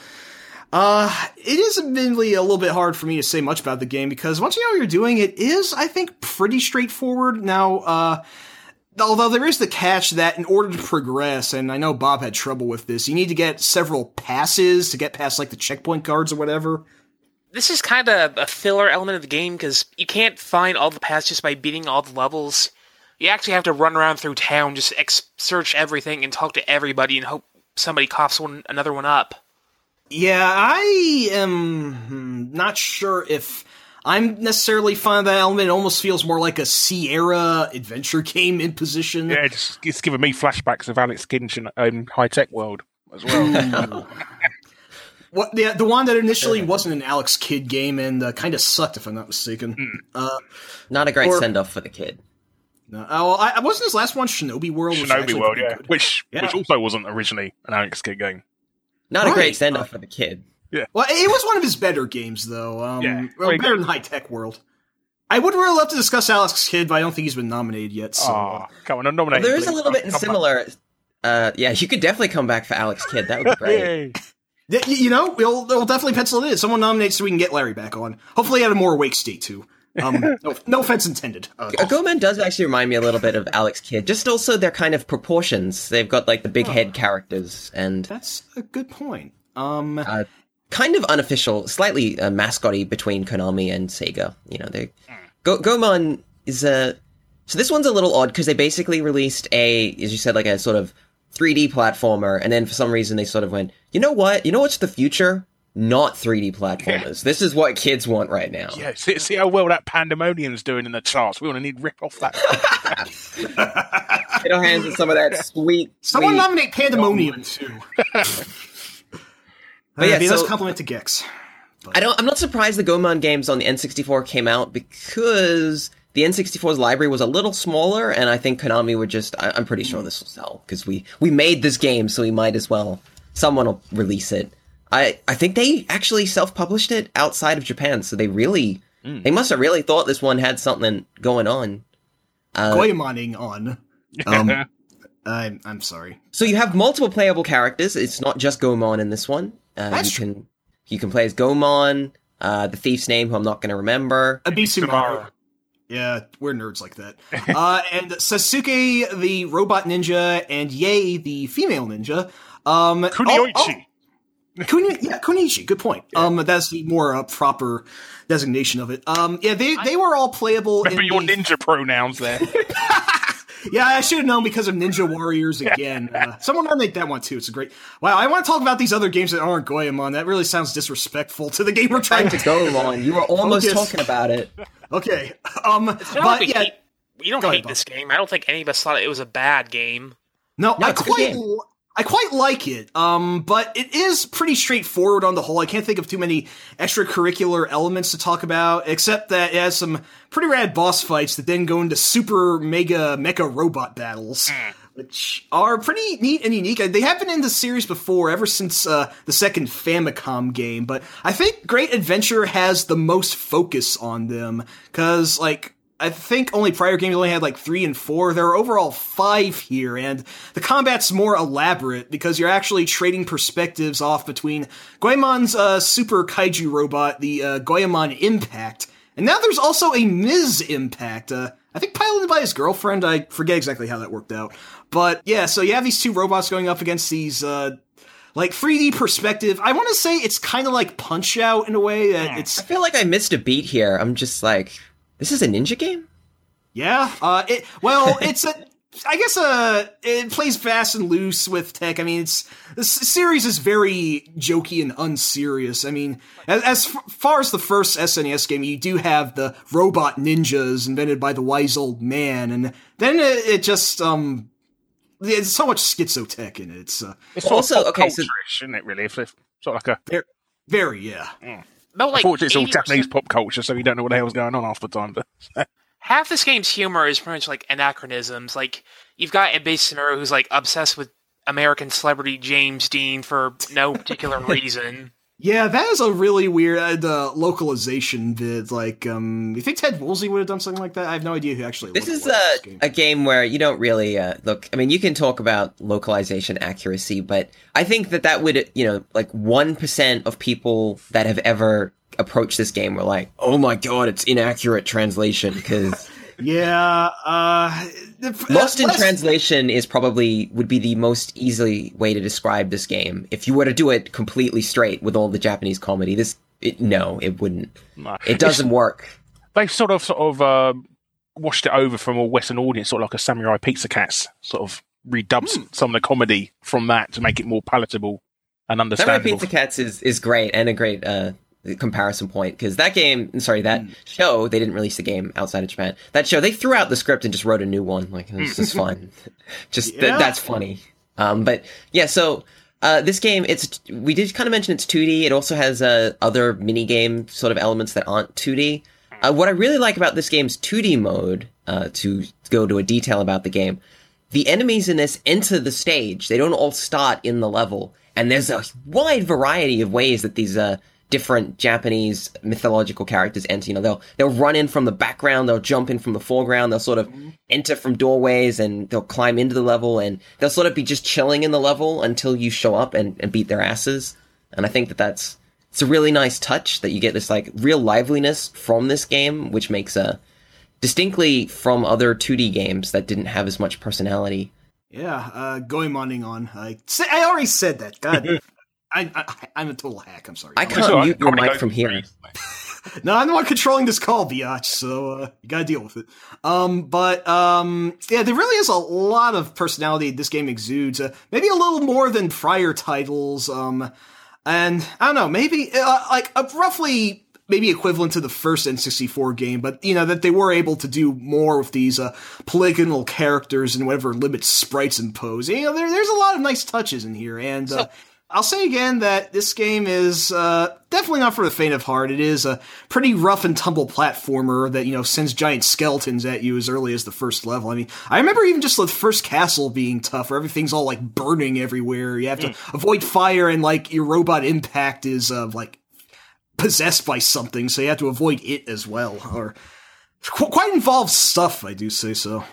Uh, it is admittedly a little bit hard for me to say much about the game, because once you know what you're doing, it is, I think, pretty straightforward. Now, uh, Although there is the catch that in order to progress, and I know Bob had trouble with this, you need to get several passes to get past, like, the checkpoint cards or whatever. This is kind of a filler element of the game, because you can't find all the passes just by beating all the levels. You actually have to run around through town, just ex- search everything, and talk to everybody, and hope somebody coughs one another one up. Yeah, I am not sure if I'm necessarily fond of that element. It almost feels more like a Sierra adventure game in position. Yeah, it's, it's giving me flashbacks of Alex Kidd in um, High Tech World as well. What the the one that initially wasn't an Alex Kidd game and uh, kind of sucked, if I'm not mistaken. Mm. Uh, Not a great or- send off for the kid. no, oh, I, wasn't his last one Shinobi World? which Shinobi actually World, pretty yeah, good. which Yeah. which also wasn't originally an Alex Kidd game. Not a Right. great send off Uh, for the kid. Well, it was one of his better games, though. Um, Yeah. well, Well, better than High Tech World. I would really love to discuss Alex Kidd, but I don't think he's been nominated yet. So. Oh, come on, I'm nominated. There is a please. little bit Come back. similar. Uh, yeah, you could definitely come back for Alex Kidd. That would be great. Yay. Y- You know, we'll, we'll definitely pencil it in. Someone nominates so we can get Larry back on. Hopefully at a more awake state, too. Um, no, no offense intended. Uh, Uh, Goman does actually remind me a little bit of Alex Kidd. Just also their kind of proportions. They've got like the big head characters and that's a good point. Um, uh, kind of unofficial, slightly uh, mascotty between Konami and Sega. You know, they Go- Goemon is a so this one's a little odd because they basically released a, as you said, like a sort of three D platformer, and then for some reason they sort of went, you know what, you know what's the future? Not three D platformers. This is what kids want right now. Yeah, see, see how well that Pandemonium's doing in the charts. We want to need rip off that. Get our hands on some of that sweet. someone sweet- nominate Pandemonium, too. But yeah, Uh, let's so- compliment to Gex. I don't. I'm not surprised the Goemon games on the N sixty-four came out because the N sixty-four's library was a little smaller, and I think Konami would just. I, I'm pretty sure this will sell because we we made this game, so we might as well. Someone will release it. I I think they actually self-published it outside of Japan, so they really Mm. they must have really thought this one had something going on. Uh, Goemoning on. Um, I'm, I'm sorry. So you have multiple playable characters. It's not just Goemon in this one. Uh, That's you can you can play as Goemon, uh, the thief's name, who I'm not going to remember. Abisumaru. Yeah, we're nerds like that. uh, and Sasuke, the robot ninja, and Yae, the female ninja. Um, Kunioichi. oh, oh, Kuni- yeah, Kunichi. Good point. Um, that's the more uh, proper designation of it. Um, yeah, they they were all playable. Remember in your the- ninja pronouns there. Yeah, I should have known because of Ninja Warriors again. Uh, someone nominate that one too. It's a great. Wow, I want to talk about these other games that aren't Goemon. That really sounds disrespectful to the game we're trying To to. Goemon, you were almost Focus. talking about it. Okay. Um, It's not like but we yeah, hate, we don't Go ahead, hate Bob. this game. I don't think any of us thought it was a bad game. no, No, I it's a good quite. game. l- I quite like it, um, but it is pretty straightforward on the whole. I can't think of too many extracurricular elements to talk about, except that it has some pretty rad boss fights that then go into super mega mecha robot battles, which are pretty neat and unique. They have been in the series before, ever since uh, the second Famicom game, but I think Great Adventure has the most focus on them, because, like, I think only prior games only had like three and four. There are overall five here, and the combat's more elaborate because you're actually trading perspectives off between Goemon's uh, super kaiju robot, the uh, Goemon Impact, and now there's also a Miz Impact. Uh, I think piloted by his girlfriend. I forget exactly how that worked out, but yeah. So you have these two robots going up against these. Uh, Like three D perspective, I want to say it's kind of like Punch Out in a way that it's I feel like I missed a beat here. I'm just like, this is a ninja game? Yeah, uh, it, well, it's a, I guess, uh, it plays fast and loose with tech. I mean, it's, the s- series is very jokey and unserious. I mean, as, as f- far as the first S N E S game, you do have the robot ninjas invented by the wise old man, and then it, it just, um, there's so much schizotech in it. It's, uh, It's sort Also, of pop okay, so- culture-ish, isn't it, really? It's sort of like a... very, yeah. About like Unfortunately, it's all eighty percent Japanese pop culture, so you don't know what the hell's going on half the time. But half this game's humor is pretty much like anachronisms. Like, you've got Abisumaru who's like obsessed with American celebrity James Dean for no particular reason. Yeah, that is a really weird uh, localization bit. Like, um, you think Ted Woolsey would have done something like that? I have no idea who actually. This is localized a, this game. a game where you don't really uh, look. I mean, you can talk about localization accuracy, but I think that that would, you know, like one percent of people that have ever approached this game were like, "Oh my god, it's inaccurate translation." Because Yeah, uh... Lost in less- translation is probably, would be the most easy way to describe this game. If you were to do it completely straight with all the Japanese comedy, this, it, no, it wouldn't. No. It doesn't It's- work. They've sort of, sort of, uh, washed it over from a Western audience, sort of like a Samurai Pizza Cats, sort of redubs Hmm. some of the comedy from that to make it more palatable and Samurai understandable. Pizza Cats is, is great and a great uh, comparison point, because that game, sorry, that Mm. show, they didn't release the game outside of Japan. That show, they threw out the script and just wrote a new one. Like, it's just fun. Just, th- Yeah. that's funny. Um, but, yeah, so... Uh, this game, it's we did kind of mention it's two D. It also has uh, other mini-game sort of elements that aren't two D. Uh, what I really like about this game's two D mode, uh, to go to a detail about the game, the enemies in this enter the stage. They don't all start in the level. And there's a wide variety of ways that these uh, different Japanese mythological characters enter. You know, they'll they'll run in from the background, they'll jump in from the foreground, they'll sort of enter from doorways, and they'll climb into the level, and they'll sort of be just chilling in the level until you show up and, and beat their asses. And I think that that's it's a really nice touch that you get this like real liveliness from this game, which makes a distinctly from other two D games that didn't have as much personality. Yeah, uh, Goemon on. I, say, I already said that. God, I, I, I'm a total hack. I'm sorry. I I'm can't So, mute your I'm gonna mic go from for here. it. No, I'm the one controlling this call, biatch, so uh, you gotta deal with it. Um, but, um, yeah, there really is a lot of personality this game exudes. Uh, maybe a little more than prior titles, um, and, I don't know, maybe, uh, like, uh, roughly, maybe equivalent to the first N sixty-four game, but, you know, that they were able to do more with these, uh, polygonal characters and whatever limits sprites impose. You know, there, there's a lot of nice touches in here, and, uh, So- I'll say again that this game is uh, definitely not for the faint of heart. It is a pretty rough and tumble platformer that, you know, sends giant skeletons at you as early as the first level. I mean, I remember even just the first castle being tough, where everything's all, like, burning everywhere. You have to Mm. avoid fire, and, like, your robot impact is, uh, like, possessed by something, so you have to avoid it as well. Or qu- quite involved stuff, I do say so.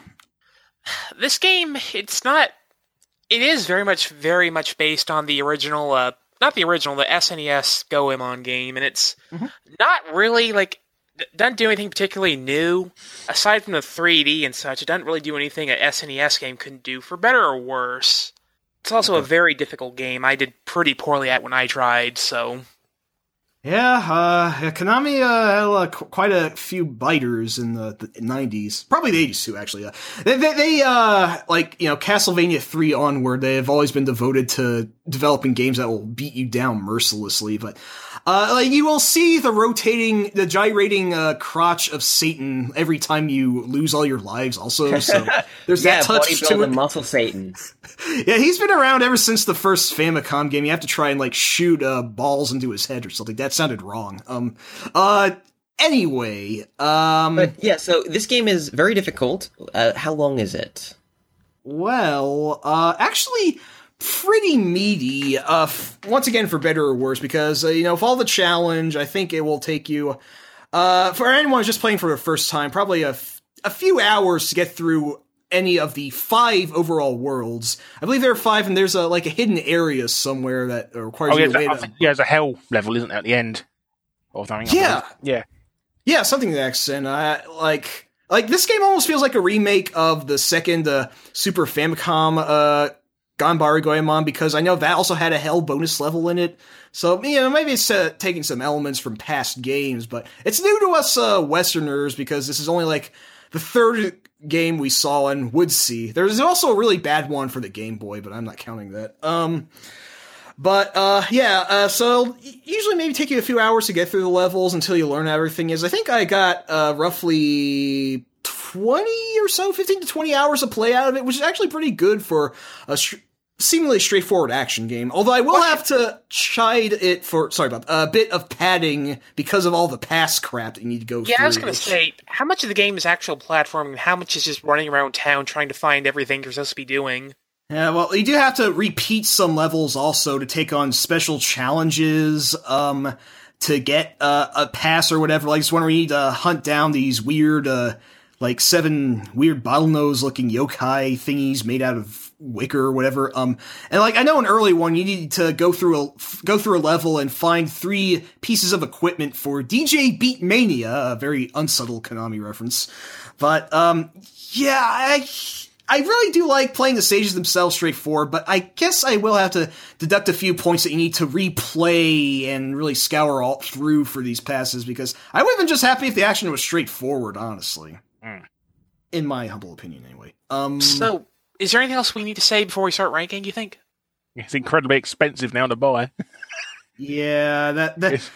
This game, it's not. It is very much, very much based on the original, uh, not the original, the S N E S Goemon game, and it's Mhm. not really, like, d- doesn't do anything particularly new. Aside from the three D and such, it doesn't really do anything an S N E S game couldn't do, for better or worse. It's also a very difficult game. I did pretty poorly at when I tried, so... Yeah, uh, yeah, Konami uh, had uh, qu- quite a few biters in the, the nineties, probably the eighties too. Actually, uh, they, they, they uh, like you know, Castlevania three onward, they have always been devoted to developing games that will beat you down mercilessly. But uh, like you will see the rotating, the gyrating uh, crotch of Satan every time you lose all your lives. Also, so there's Yeah, that touch to bodybuilding it. muscle Satan. Yeah, he's been around ever since the first Famicom game. You have to try and, like, shoot uh, balls into his head or something. That sounded wrong. Um, uh, anyway, um, But yeah, so this game is very difficult. Uh, how long is it? well, uh, actually, pretty meaty, uh, f- once again, for better or worse, because, uh, you know, with all the challenge, I think it will take you, uh, for anyone who's just playing for the first time, probably a, f- a few hours to get through any of the five overall worlds. I believe there are five, and there's a like a hidden area somewhere that requires Oh, yeah, you to wait. I a- think, yeah, there's a hell level, isn't there, at the end? Or something. I Yeah. believe. Yeah. Yeah, something to that extent. I like like this game almost feels like a remake of the second uh, Super Famicom uh, Ganbare Goemon, because I know that also had a hell bonus level in it. So, you know, maybe it's uh, taking some elements from past games, but it's new to us uh, Westerners because this is only like the third game we saw and would see. There's also a really bad one for the Game Boy, but I'm not counting that. Um, but, uh, yeah, uh, so usually maybe take you a few hours to get through the levels until you learn how everything is. I think I got, uh, roughly twenty or so, fifteen to twenty hours of play out of it, which is actually pretty good for a str- seemingly straightforward action game. Although I will have to chide it for, sorry about a bit of padding because of all the past crap that you need to go through. Yeah, I was going to which- say, how much of the game is actual platforming, and how much is just running around town trying to find everything you're supposed to be doing? Yeah, well, you do have to repeat some levels also to take on special challenges, um, to get uh, a pass or whatever. Like this one where you need to hunt down these weird, uh, like seven weird bottlenose looking yokai thingies made out of wicker or whatever. Um, and like I know an early one, you needed to go through a go through a level and find three pieces of equipment for D J Beat Mania, a very unsubtle Konami reference. But um, yeah, I. I really do like playing the stages themselves straightforward, but I guess I will have to deduct a few points that you need to replay and really scour all through for these passes, because I would have been just happy if the action was straightforward, honestly. Mm. In my humble opinion, anyway. Um, so, is there anything else we need to say before we start ranking, you think? It's incredibly expensive now to buy. yeah, that... that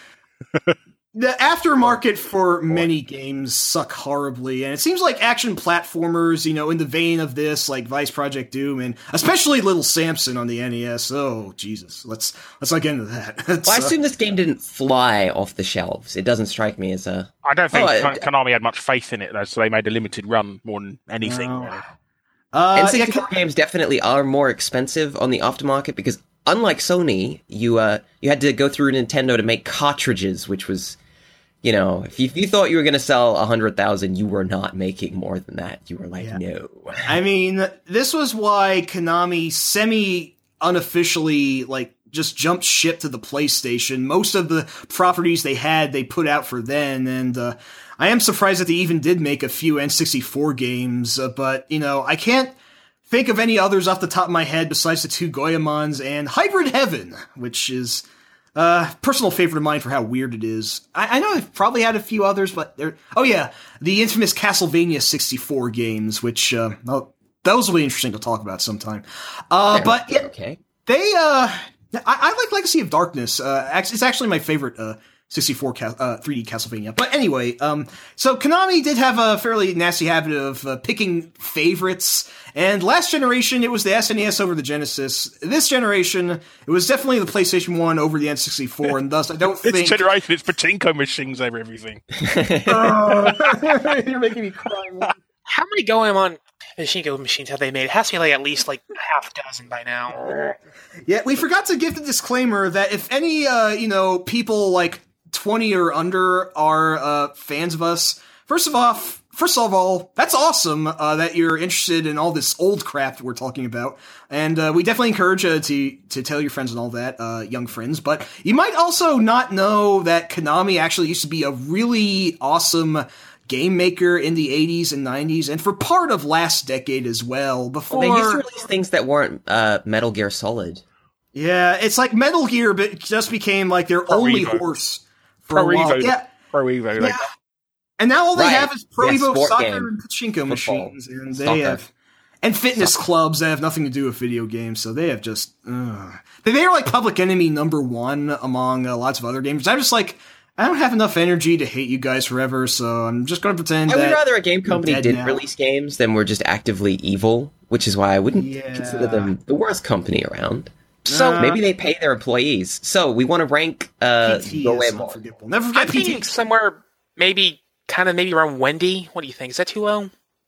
The aftermarket for many games suck horribly, and it seems like action platformers, you know, in the vein of this, like Vice Project Doom, and especially Little Samson on the N E S. Oh, Jesus. Let's let's not get into that. Well, I assume uh, this game didn't fly off the shelves. It doesn't strike me as a... I don't think oh, Kon- Konami had much faith in it, though, so they made a limited run more than anything. No. Really. Uh, N sixty-four yeah, games definitely are more expensive on the aftermarket, because unlike Sony, you uh you had to go through Nintendo to make cartridges, which was... You know, if you, if you thought you were going to sell one hundred thousand, you were not making more than that. You were like, yeah. no. I mean, this was why Konami semi-unofficially, like, just jumped ship to the PlayStation. Most of the properties they had, they put out for then, and uh, I am surprised that they even did make a few N sixty-four games, uh, but, you know, I can't think of any others off the top of my head besides the two Goemons and Hybrid Heaven, which is... Uh, personal favorite of mine for how weird it is. I, I know I've probably had a few others, but they're... Oh yeah, the infamous Castlevania sixty-four games, which, uh, oh, those will be interesting to talk about sometime. Uh, yeah, but, yeah, okay. They, uh... I, I like Legacy of Darkness. Uh, it's actually my favorite, uh, sixty-four ca- uh, three D Castlevania. But anyway, um, so Konami did have a fairly nasty habit of uh, picking favorites, and last generation it was the S N E S over the Genesis. This generation, it was definitely the PlayStation one over the N sixty-four, and thus I don't this think... This generation, it's pachinko machines over everything. uh, you're making me cry, man. How many Goemon pachinko machines have they made? It has to be like at least like half a dozen by now. Yeah, we forgot to give the disclaimer that if any, uh, you know, people like twenty or under are uh, fans of us, first of all, first of all, that's awesome uh, that you're interested in all this old crap we're talking about, and uh, we definitely encourage you to to tell your friends and all that, uh, young friends. But you might also not know that Konami actually used to be a really awesome game maker in the eighties and nineties, and for part of last decade as well. Before well, they used to release things that weren't uh, Metal Gear Solid. Yeah, it's like Metal Gear, but it just became like their Pro only Evo. horse for Pro a while. Evo. Yeah, Pro Evo. yeah. Like. And now all they Right. have is Pro Yeah, Evo sport soccer game. and pachinko Football. machines, and they Soccer. have and fitness Soccer. clubs that have nothing to do with video games. So they have just uh, they they are like Public Enemy number one among uh, lots of other games. I'm just like, I don't have enough energy to hate you guys forever, so I'm just going to pretend I that would rather a game you're company dead didn't now. release games than were just actively evil, which is why I wouldn't Yeah. consider them the worst company around. So Uh, Maybe they pay their employees. So we want to rank uh, P T is Goemon. unforgivable. Never I'm forget P T. thinking somewhere maybe kind of maybe around Wendy. What do you think? Is that too low?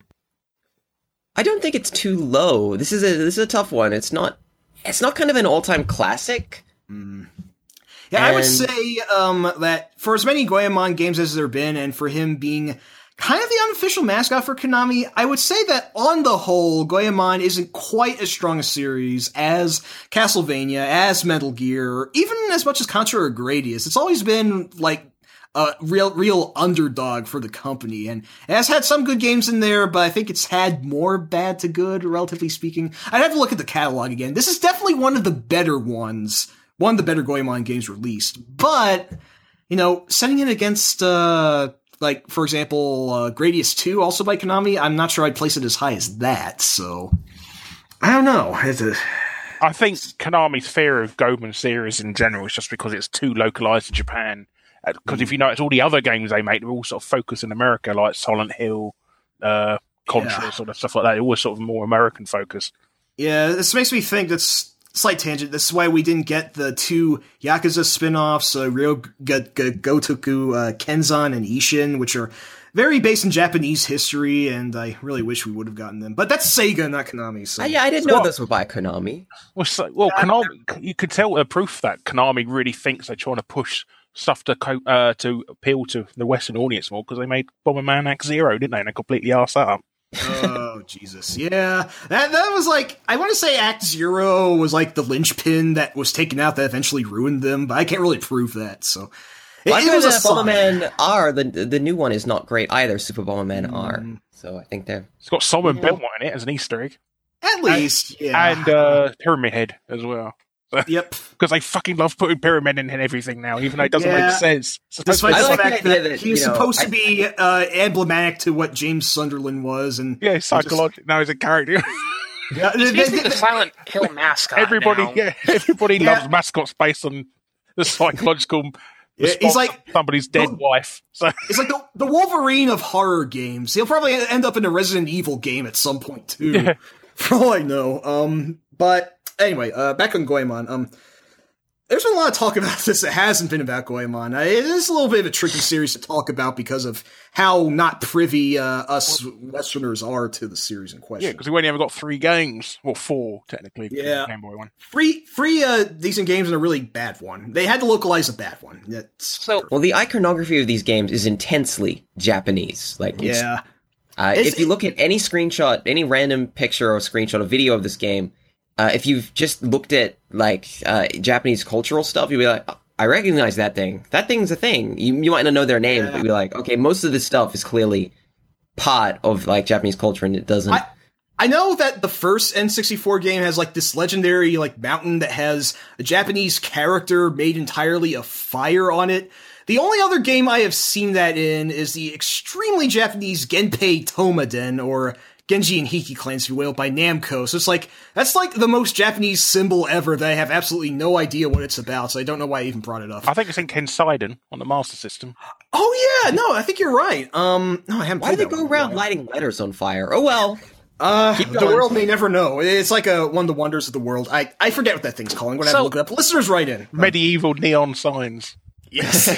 I don't think it's too low. This is a this is a tough one. It's not it's not kind of an all time classic. Mm. Yeah, I would And- say um, that for as many Goemon games as there have been, and for him being kind of the unofficial mascot for Konami, I would say that on the whole, Goemon isn't quite as strong a series as Castlevania, as Metal Gear, or even as much as Contra or Gradius. It's always been like a real, real underdog for the company, and it has had some good games in there, but I think it's had more bad to good, relatively speaking. I'd have to look at the catalog again. This is definitely one of the better ones, one of the better Goemon games released, but, you know, setting it against, uh, like, for example, uh, Gradius two, also by Konami, I'm not sure I'd place it as high as that, so I don't know. It's a... I think Konami's fear of Goemon series in general is just because it's too localized in Japan. Because if you notice, all the other games they make, they're all sort of focused in America, like Silent Hill, uh, Contra, Yeah. sort of stuff like that. They're always sort of more American focused. Yeah, this makes me think that's slight tangent. This is why we didn't get the two Yakuza spin-offs, uh, Ryo G- G- Gotoku, uh, Kenzan and Ishin, which are very based in Japanese history, and I really wish we would have gotten them. But that's Sega, not Konami. So. I, yeah, I didn't know those were by Konami. Well, so, well Konami, you could tell the proof that Konami really thinks they're trying to push stuff to co- uh, to appeal to the Western audience more, because they made Bomberman Act Zero, didn't they? And they completely arsed that up. Oh, Jesus. Yeah. That that was like, I want to say Act Zero was like the linchpin that was taken out that eventually ruined them, but I can't really prove that, so. It, Well, it was a sign. Bomberman R, the the new one is not great either, Super Bomberman R. Mm. So I think they're... It's got Simon Belmont in it as an Easter egg. At least, yeah. And uh, Pyramid Head as well. Yep. Because they fucking love putting Pyramid in everything now, even though it doesn't Yeah. make sense. It's supposed to Despite be- I the like the fact idea that, that, he was you know, supposed I- to be uh, emblematic to what James Sunderland was, and yeah, psychological. Now he's a character. yeah, He's they- basically they- the Silent Hill mascot. everybody, now. yeah, everybody Yeah. loves mascots based on the psychological. Yeah, he's response like- of somebody's dead Don't- wife. So It's like the, the Wolverine of horror games. He'll probably end up in a Resident Evil game at some point too, Yeah. for all I know. Um, but anyway, uh, back on Goemon. Um, there's been a lot of talk about this that hasn't been about Goemon. Uh, It is a little bit of a tricky series to talk about because of how not privy uh, us Westerners are to the series in yeah, question. because we only ever got three games, well, four technically. for the Yeah. Game Boy one. Free, free, uh, decent games and a really bad one. They had to localize a bad one. That's So Well, the iconography of these games is intensely Japanese. Like, it's, yeah. uh, It's- if you look at any screenshot, any random picture or screenshot or video of this game, uh, if you've just looked at like uh, Japanese cultural stuff, you'll be like, I recognize that thing. That thing's a thing. You you might not know their name, Yeah. but you'll be like, okay, most of this stuff is clearly part of like Japanese culture, and it doesn't. I- I know that the first N sixty-four game has like this legendary like mountain that has a Japanese character made entirely of fire on it. The only other game I have seen that in is the extremely Japanese Genpei Tomaden, or Genji and Hiki clans, if you will, by Namco. So it's like, that's like the most Japanese symbol ever that I have absolutely no idea what it's about, so I don't know why I even brought it up. I think it's in Kensaiden on the Master System. Oh yeah, no, I think you're right. Um, no, I haven't Why do played they that go one in a around while. lighting letters on fire? Oh well. Uh, Keep the going. world may never know. It's like a one of the wonders of the world. I, I forget what that thing's called. I'm going to have So- to look it up. Listeners, write in. Medieval neon signs. Yes.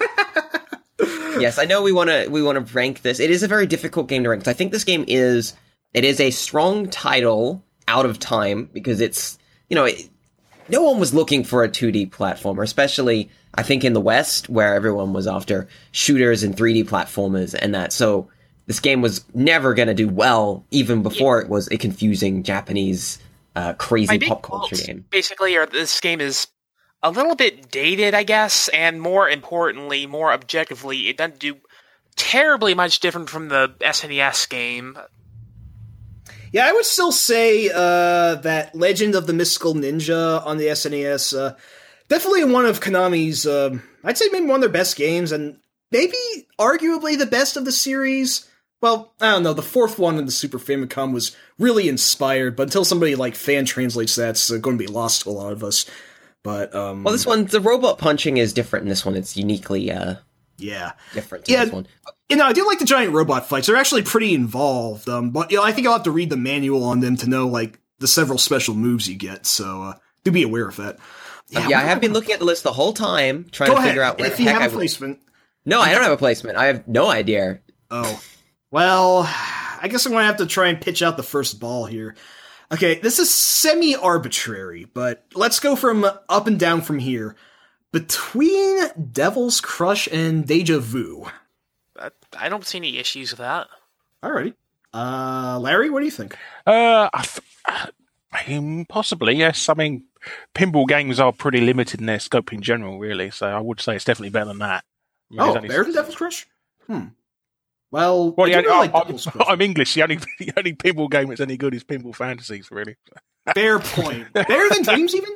Yes, I know we want to we want to rank this. It is a very difficult game to rank. 'Cause I think this game is it is a strong title out of time because it's you know it, no one was looking for a two D platformer, especially I think in the West where everyone was after shooters and three D platformers and that. So this game was never going to do well even before it was a confusing Japanese uh, crazy My big pop culture faults, game. basically, are this game is a little bit dated, I guess, and more importantly, more objectively, it doesn't do terribly much different from the S N E S game. Yeah, I would still say uh, that Legend of the Mystical Ninja on the S N E S, uh, definitely one of Konami's, um I'd say maybe one of their best games, and maybe arguably the best of the series. Well, I don't know, the fourth one in the Super Famicom was really inspired, but until somebody like fan translates that, it's uh, going to be lost to a lot of us. But, um... Well, this one, the robot punching is different in this one. It's uniquely uh, yeah. different to Yeah. this one. You know, I do like the giant robot fights. They're actually pretty involved, um, but you know, I think I'll have to read the manual on them to know, like, the several special moves you get, so uh, do be aware of that. Yeah, I have been looking at the list the whole time, trying Go to ahead, figure out where if the you heck I have a would... placement. No, I don't have a placement. I have no idea. Oh. Well, I guess I'm going to have to try and pitch out the first ball here. Okay, this is semi-arbitrary, but let's go from up and down from here. Between Devil's Crush and Deja Vu. I, I don't see any issues with that. Alrighty. Uh, Larry, what do you think? Uh, I th- I mean, possibly, yes. I mean, pinball games are pretty limited in their scope in general, really, so I would say it's definitely better than that. I mean, Oh, there's only- better than Devil's Crush? Hmm. Well, Well, I yeah, do really like I'm, Devil's I'm, Crush. I'm English. The only, the only pinball game that's any good is Pinball Fantasies, really. Fair point. Better than Dreams, even?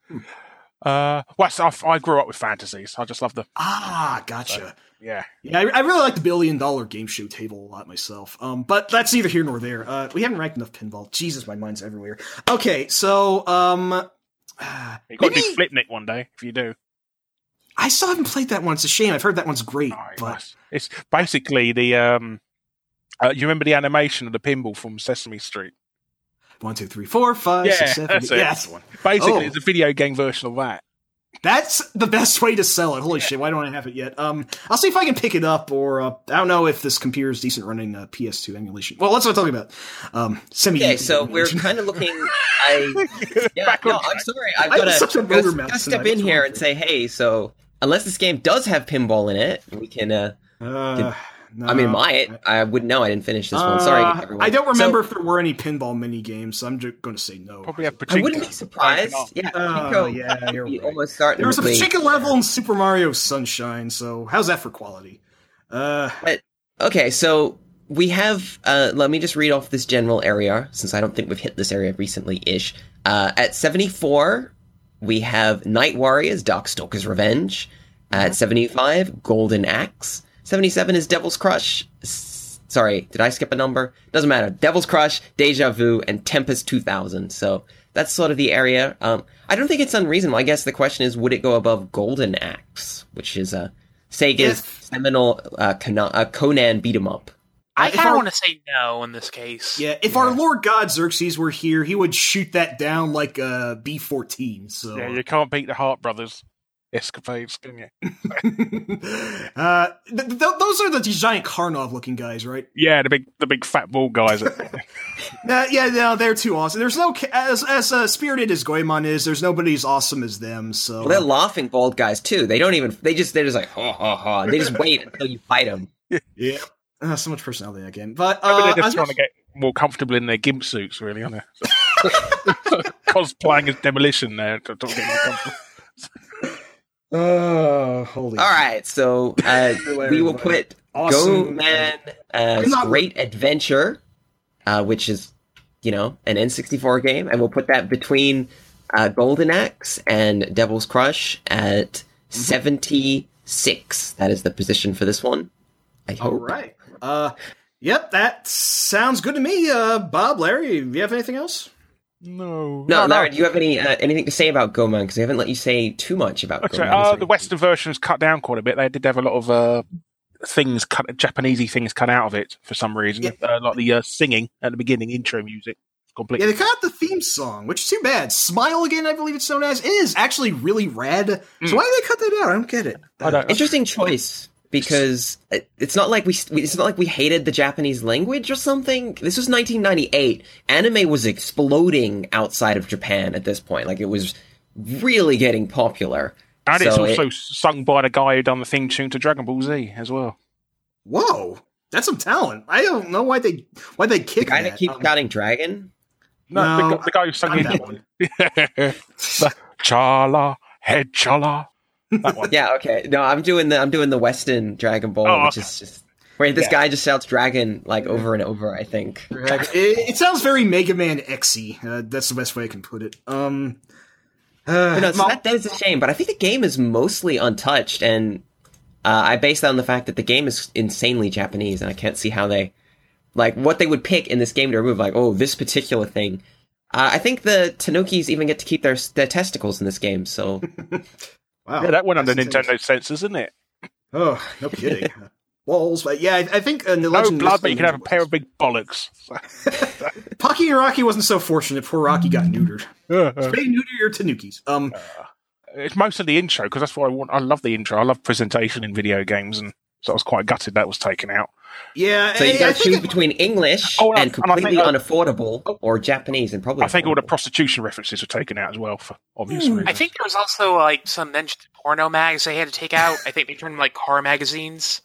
Uh, well, so I, I grew up with fantasies. I just love the Ah, gotcha. yeah. Yeah, I, I really like the billion dollar game show table a lot myself. Um, but that's neither here nor there. Uh, we haven't ranked enough pinball. Jesus, my mind's everywhere. Okay, so um, uh, You got to maybe do Flipnik one day if you do. I still haven't played that one. It's a shame. I've heard that one's great, Oh, you but must. It's basically the um. Uh, you remember the animation of the pinball from Sesame Street? one, two, three, four, five, Yeah, six, seven. that's it. Yeah, that's the one. Basically, Oh. it's a video game version of that. That's the best way to sell it. Holy shit! Why don't I have it yet? Um, I'll see if I can pick it up, or uh, I don't know if this computer is decent running uh, P S two emulation. Well, let's not talk about um semi. Okay, so we're kind of looking. I yeah, Back on no, track. I'm sorry. I've I'm got such a to motor mouth step tonight. in here and say, hey, so unless this game does have pinball in it, we can. Uh, Uh, No, I mean, might. I, I wouldn't know. I didn't finish this one. Sorry, Uh, everyone. I don't remember So, if there were any pinball mini games, so I'm just going to say no. Probably have I wouldn't be Pachinko. surprised. Yeah, Oh, Pico, yeah, you're be right. almost starting There was a to Pachinko level in Super Mario Sunshine, so how's that for quality? Uh, But okay, so we have. Uh, let me just read off this general area, since I don't think we've hit this area recently-ish. Uh, at seventy-four, we have Night Warriors, Darkstalker's Revenge. At seventy-five, Golden Axe. seventy-seven is Devil's Crush. S- sorry, did I skip a number? Doesn't matter. Devil's Crush, Deja Vu, and Tempest two thousand. So that's sort of the area. Um, I don't think it's unreasonable. I guess the question is, would it go above Golden Axe, which is uh, Sega's If- seminal uh, Conan, uh, Conan beat 'em up. I if kind of our- want to say no in this case. yeah, if our Lord God Xerxes were here, he would shoot that down like a B fourteen. So, Yeah, you can't beat the Hart Brothers escapades, can you? uh, th- th- those are the giant Karnov-looking guys, right? Yeah, the big, the big fat ball guys. Uh, yeah, no, they're too awesome. There's no ca- as as uh, spirited as Goemon is. There's nobody as awesome as them. So Well, they're laughing bald guys too. They don't even. They just. They're just like ha ha ha. They just wait until you fight them. yeah, uh, so much personality in that game. But I mean, uh, they're I just trying to get more comfortable in their gimp suits, really, aren't they? Cosplaying as Demolition there to, to get more comfortable. Oh, holy! All right, so uh, we will put Go Awesome. Man as Not- Great Adventure, uh, which is, you know, an N sixty-four game, and we'll put that between uh, Golden Axe and Devil's Crush at seventy-six. That is the position for this one. I hope. All right. Uh, yep, that sounds good to me. Uh, Bob, Larry, do you have anything else? No. No, Larry, do you have any uh, anything to say about Go Man? Because I haven't let you say too much about Go Okay, Man. uh, the Western version's cut down quite a bit. They did have a lot of uh, things, cut, Japanesey things cut out of it for some reason, Yeah. uh, like the uh, singing at the beginning, intro music. Completely. Yeah, they cut out the theme song, which is too bad. Smile Again, I believe it's known as. It is actually really rad. So why did they cut that out? I don't get it. I don't- Interesting choice, because it- it's not like we it's not like we hated the Japanese language or something. This was nineteen ninety-eight. Anime was exploding outside of Japan at this point. Like, it was really getting popular. And it's So also it- sung by the guy who done the theme tune to Dragon Ball Z as well. Whoa, that's some talent. I don't know why they why they the kicked guy that. that keeps Um, shouting dragon. No, No, the, gu- the guy who sung not in that one. the Chala, head Chala. That one. Yeah, okay. No, I'm doing the I'm doing the Western Dragon Ball, Oh, which okay. is just where this Yeah. guy just shouts dragon like over and over. I think. it, it sounds very Mega Man X-y. Uh, that's the best way I can put it. Um, uh, But no, so Mo- that, that is a shame, but I think the game is mostly untouched, and uh, I base that on the fact that the game is insanely Japanese, and I can't see how they, like, what they would pick in this game to remove, like, oh, this particular thing. Uh, I think the Tanukis even get to keep their their testicles in this game, so... wow, Yeah, that went under that's Nintendo insane. censors, isn't it? Oh, no kidding. Balls, but yeah, I, I think uh, the No Legend blood, of but you can have a pair of big bollocks. Pocky and Rocky wasn't so fortunate. Poor Rocky got neutered. it's Spay neuter your Tanukis. Um, most of the intro, because that's what I want. I love the intro. I love presentation in video games, and so I was quite gutted that was taken out. yeah, So you I- I gotta think choose it- between English Oh, and I- and and I think, completely uh, unaffordable, or Japanese and probably I think all the affordable. prostitution references were taken out as well for obvious Hmm. reasons. I think there was also like some mentioned porno mags they had to take out. I think they turned them like car magazines.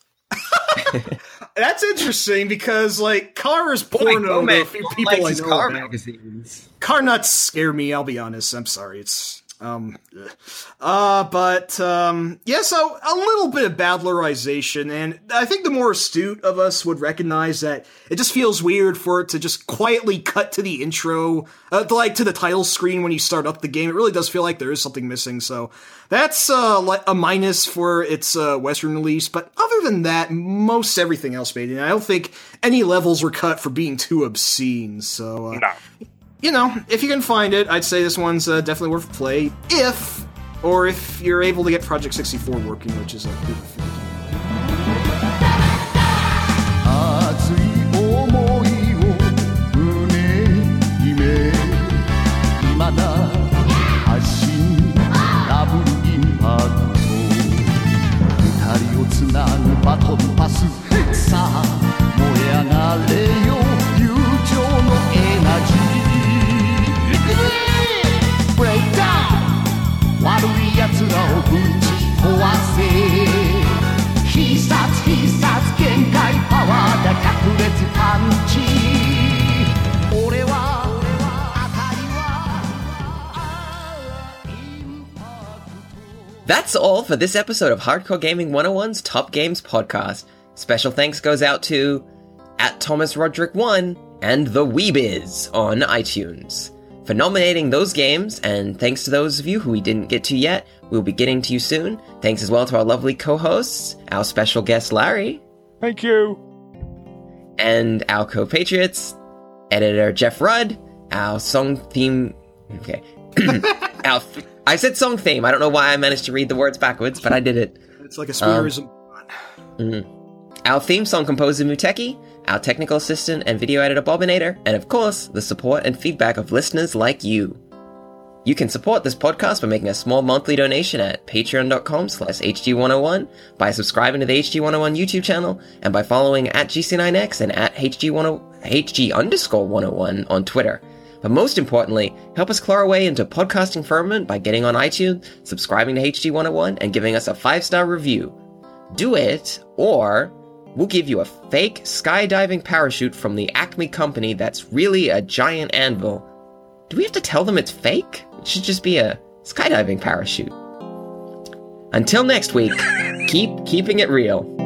That's interesting because, like, car is Boy, porno. Go to Man a few likes people I his know car about. magazines. Car nuts scare me. I'll be honest. I'm sorry. It's um, ugh. uh, but um, yeah. So a little bit of Badlerization, and I think the more astute of us would recognize that it just feels weird for it to just quietly cut to the intro, uh, to, like to the title screen when you start up the game. It really does feel like there is something missing. So that's uh, like a minus for its uh, Western release. But other than that, most everything else made it. And I don't think any levels were cut for being too obscene. So uh, No. you know, if you can find it, I'd say this one's uh, definitely worth a play. If, or if you're able to get Project sixty-four working, which is a big thing. 熱い想いを胸に秘め未だ発信ダブルインパクト二人をつなぐバトンパスさあ燃え上がれよ友情のエナジーブレイクダウン悪い奴らをぶち壊せ That's all for this episode of Hardcore Gaming one oh one's Top Games podcast. Special thanks goes out to at Thomas Roderick one and The Weebiz on iTunes for nominating those games, and thanks to those of you who we didn't get to yet, we'll be getting to you soon. Thanks as well to our lovely co-hosts, our special guest Larry. Thank you. And our co-patriots, editor Jeff Rudd, our song theme... Okay. our th- I said song theme. I don't know why I managed to read the words backwards, but I did it. It's like a spoonerism. Um, mm-hmm. Our theme song composer Muteki, our technical assistant and video editor Bobinator, and of course, the support and feedback of listeners like you. You can support this podcast by making a small monthly donation at patreon.com slash HG101, by subscribing to the H G one oh one YouTube channel, and by following at G C nine X and at HG10, HG underscore 101 on Twitter. But most importantly, help us claw our way into podcasting firmament by getting on iTunes, subscribing to H G one oh one, and giving us a five-star review. Do it, or we'll give you a fake skydiving parachute from the Acme company that's really a giant anvil. Do we have to tell them it's fake? It should just be a skydiving parachute. Until next week, keep keeping it real.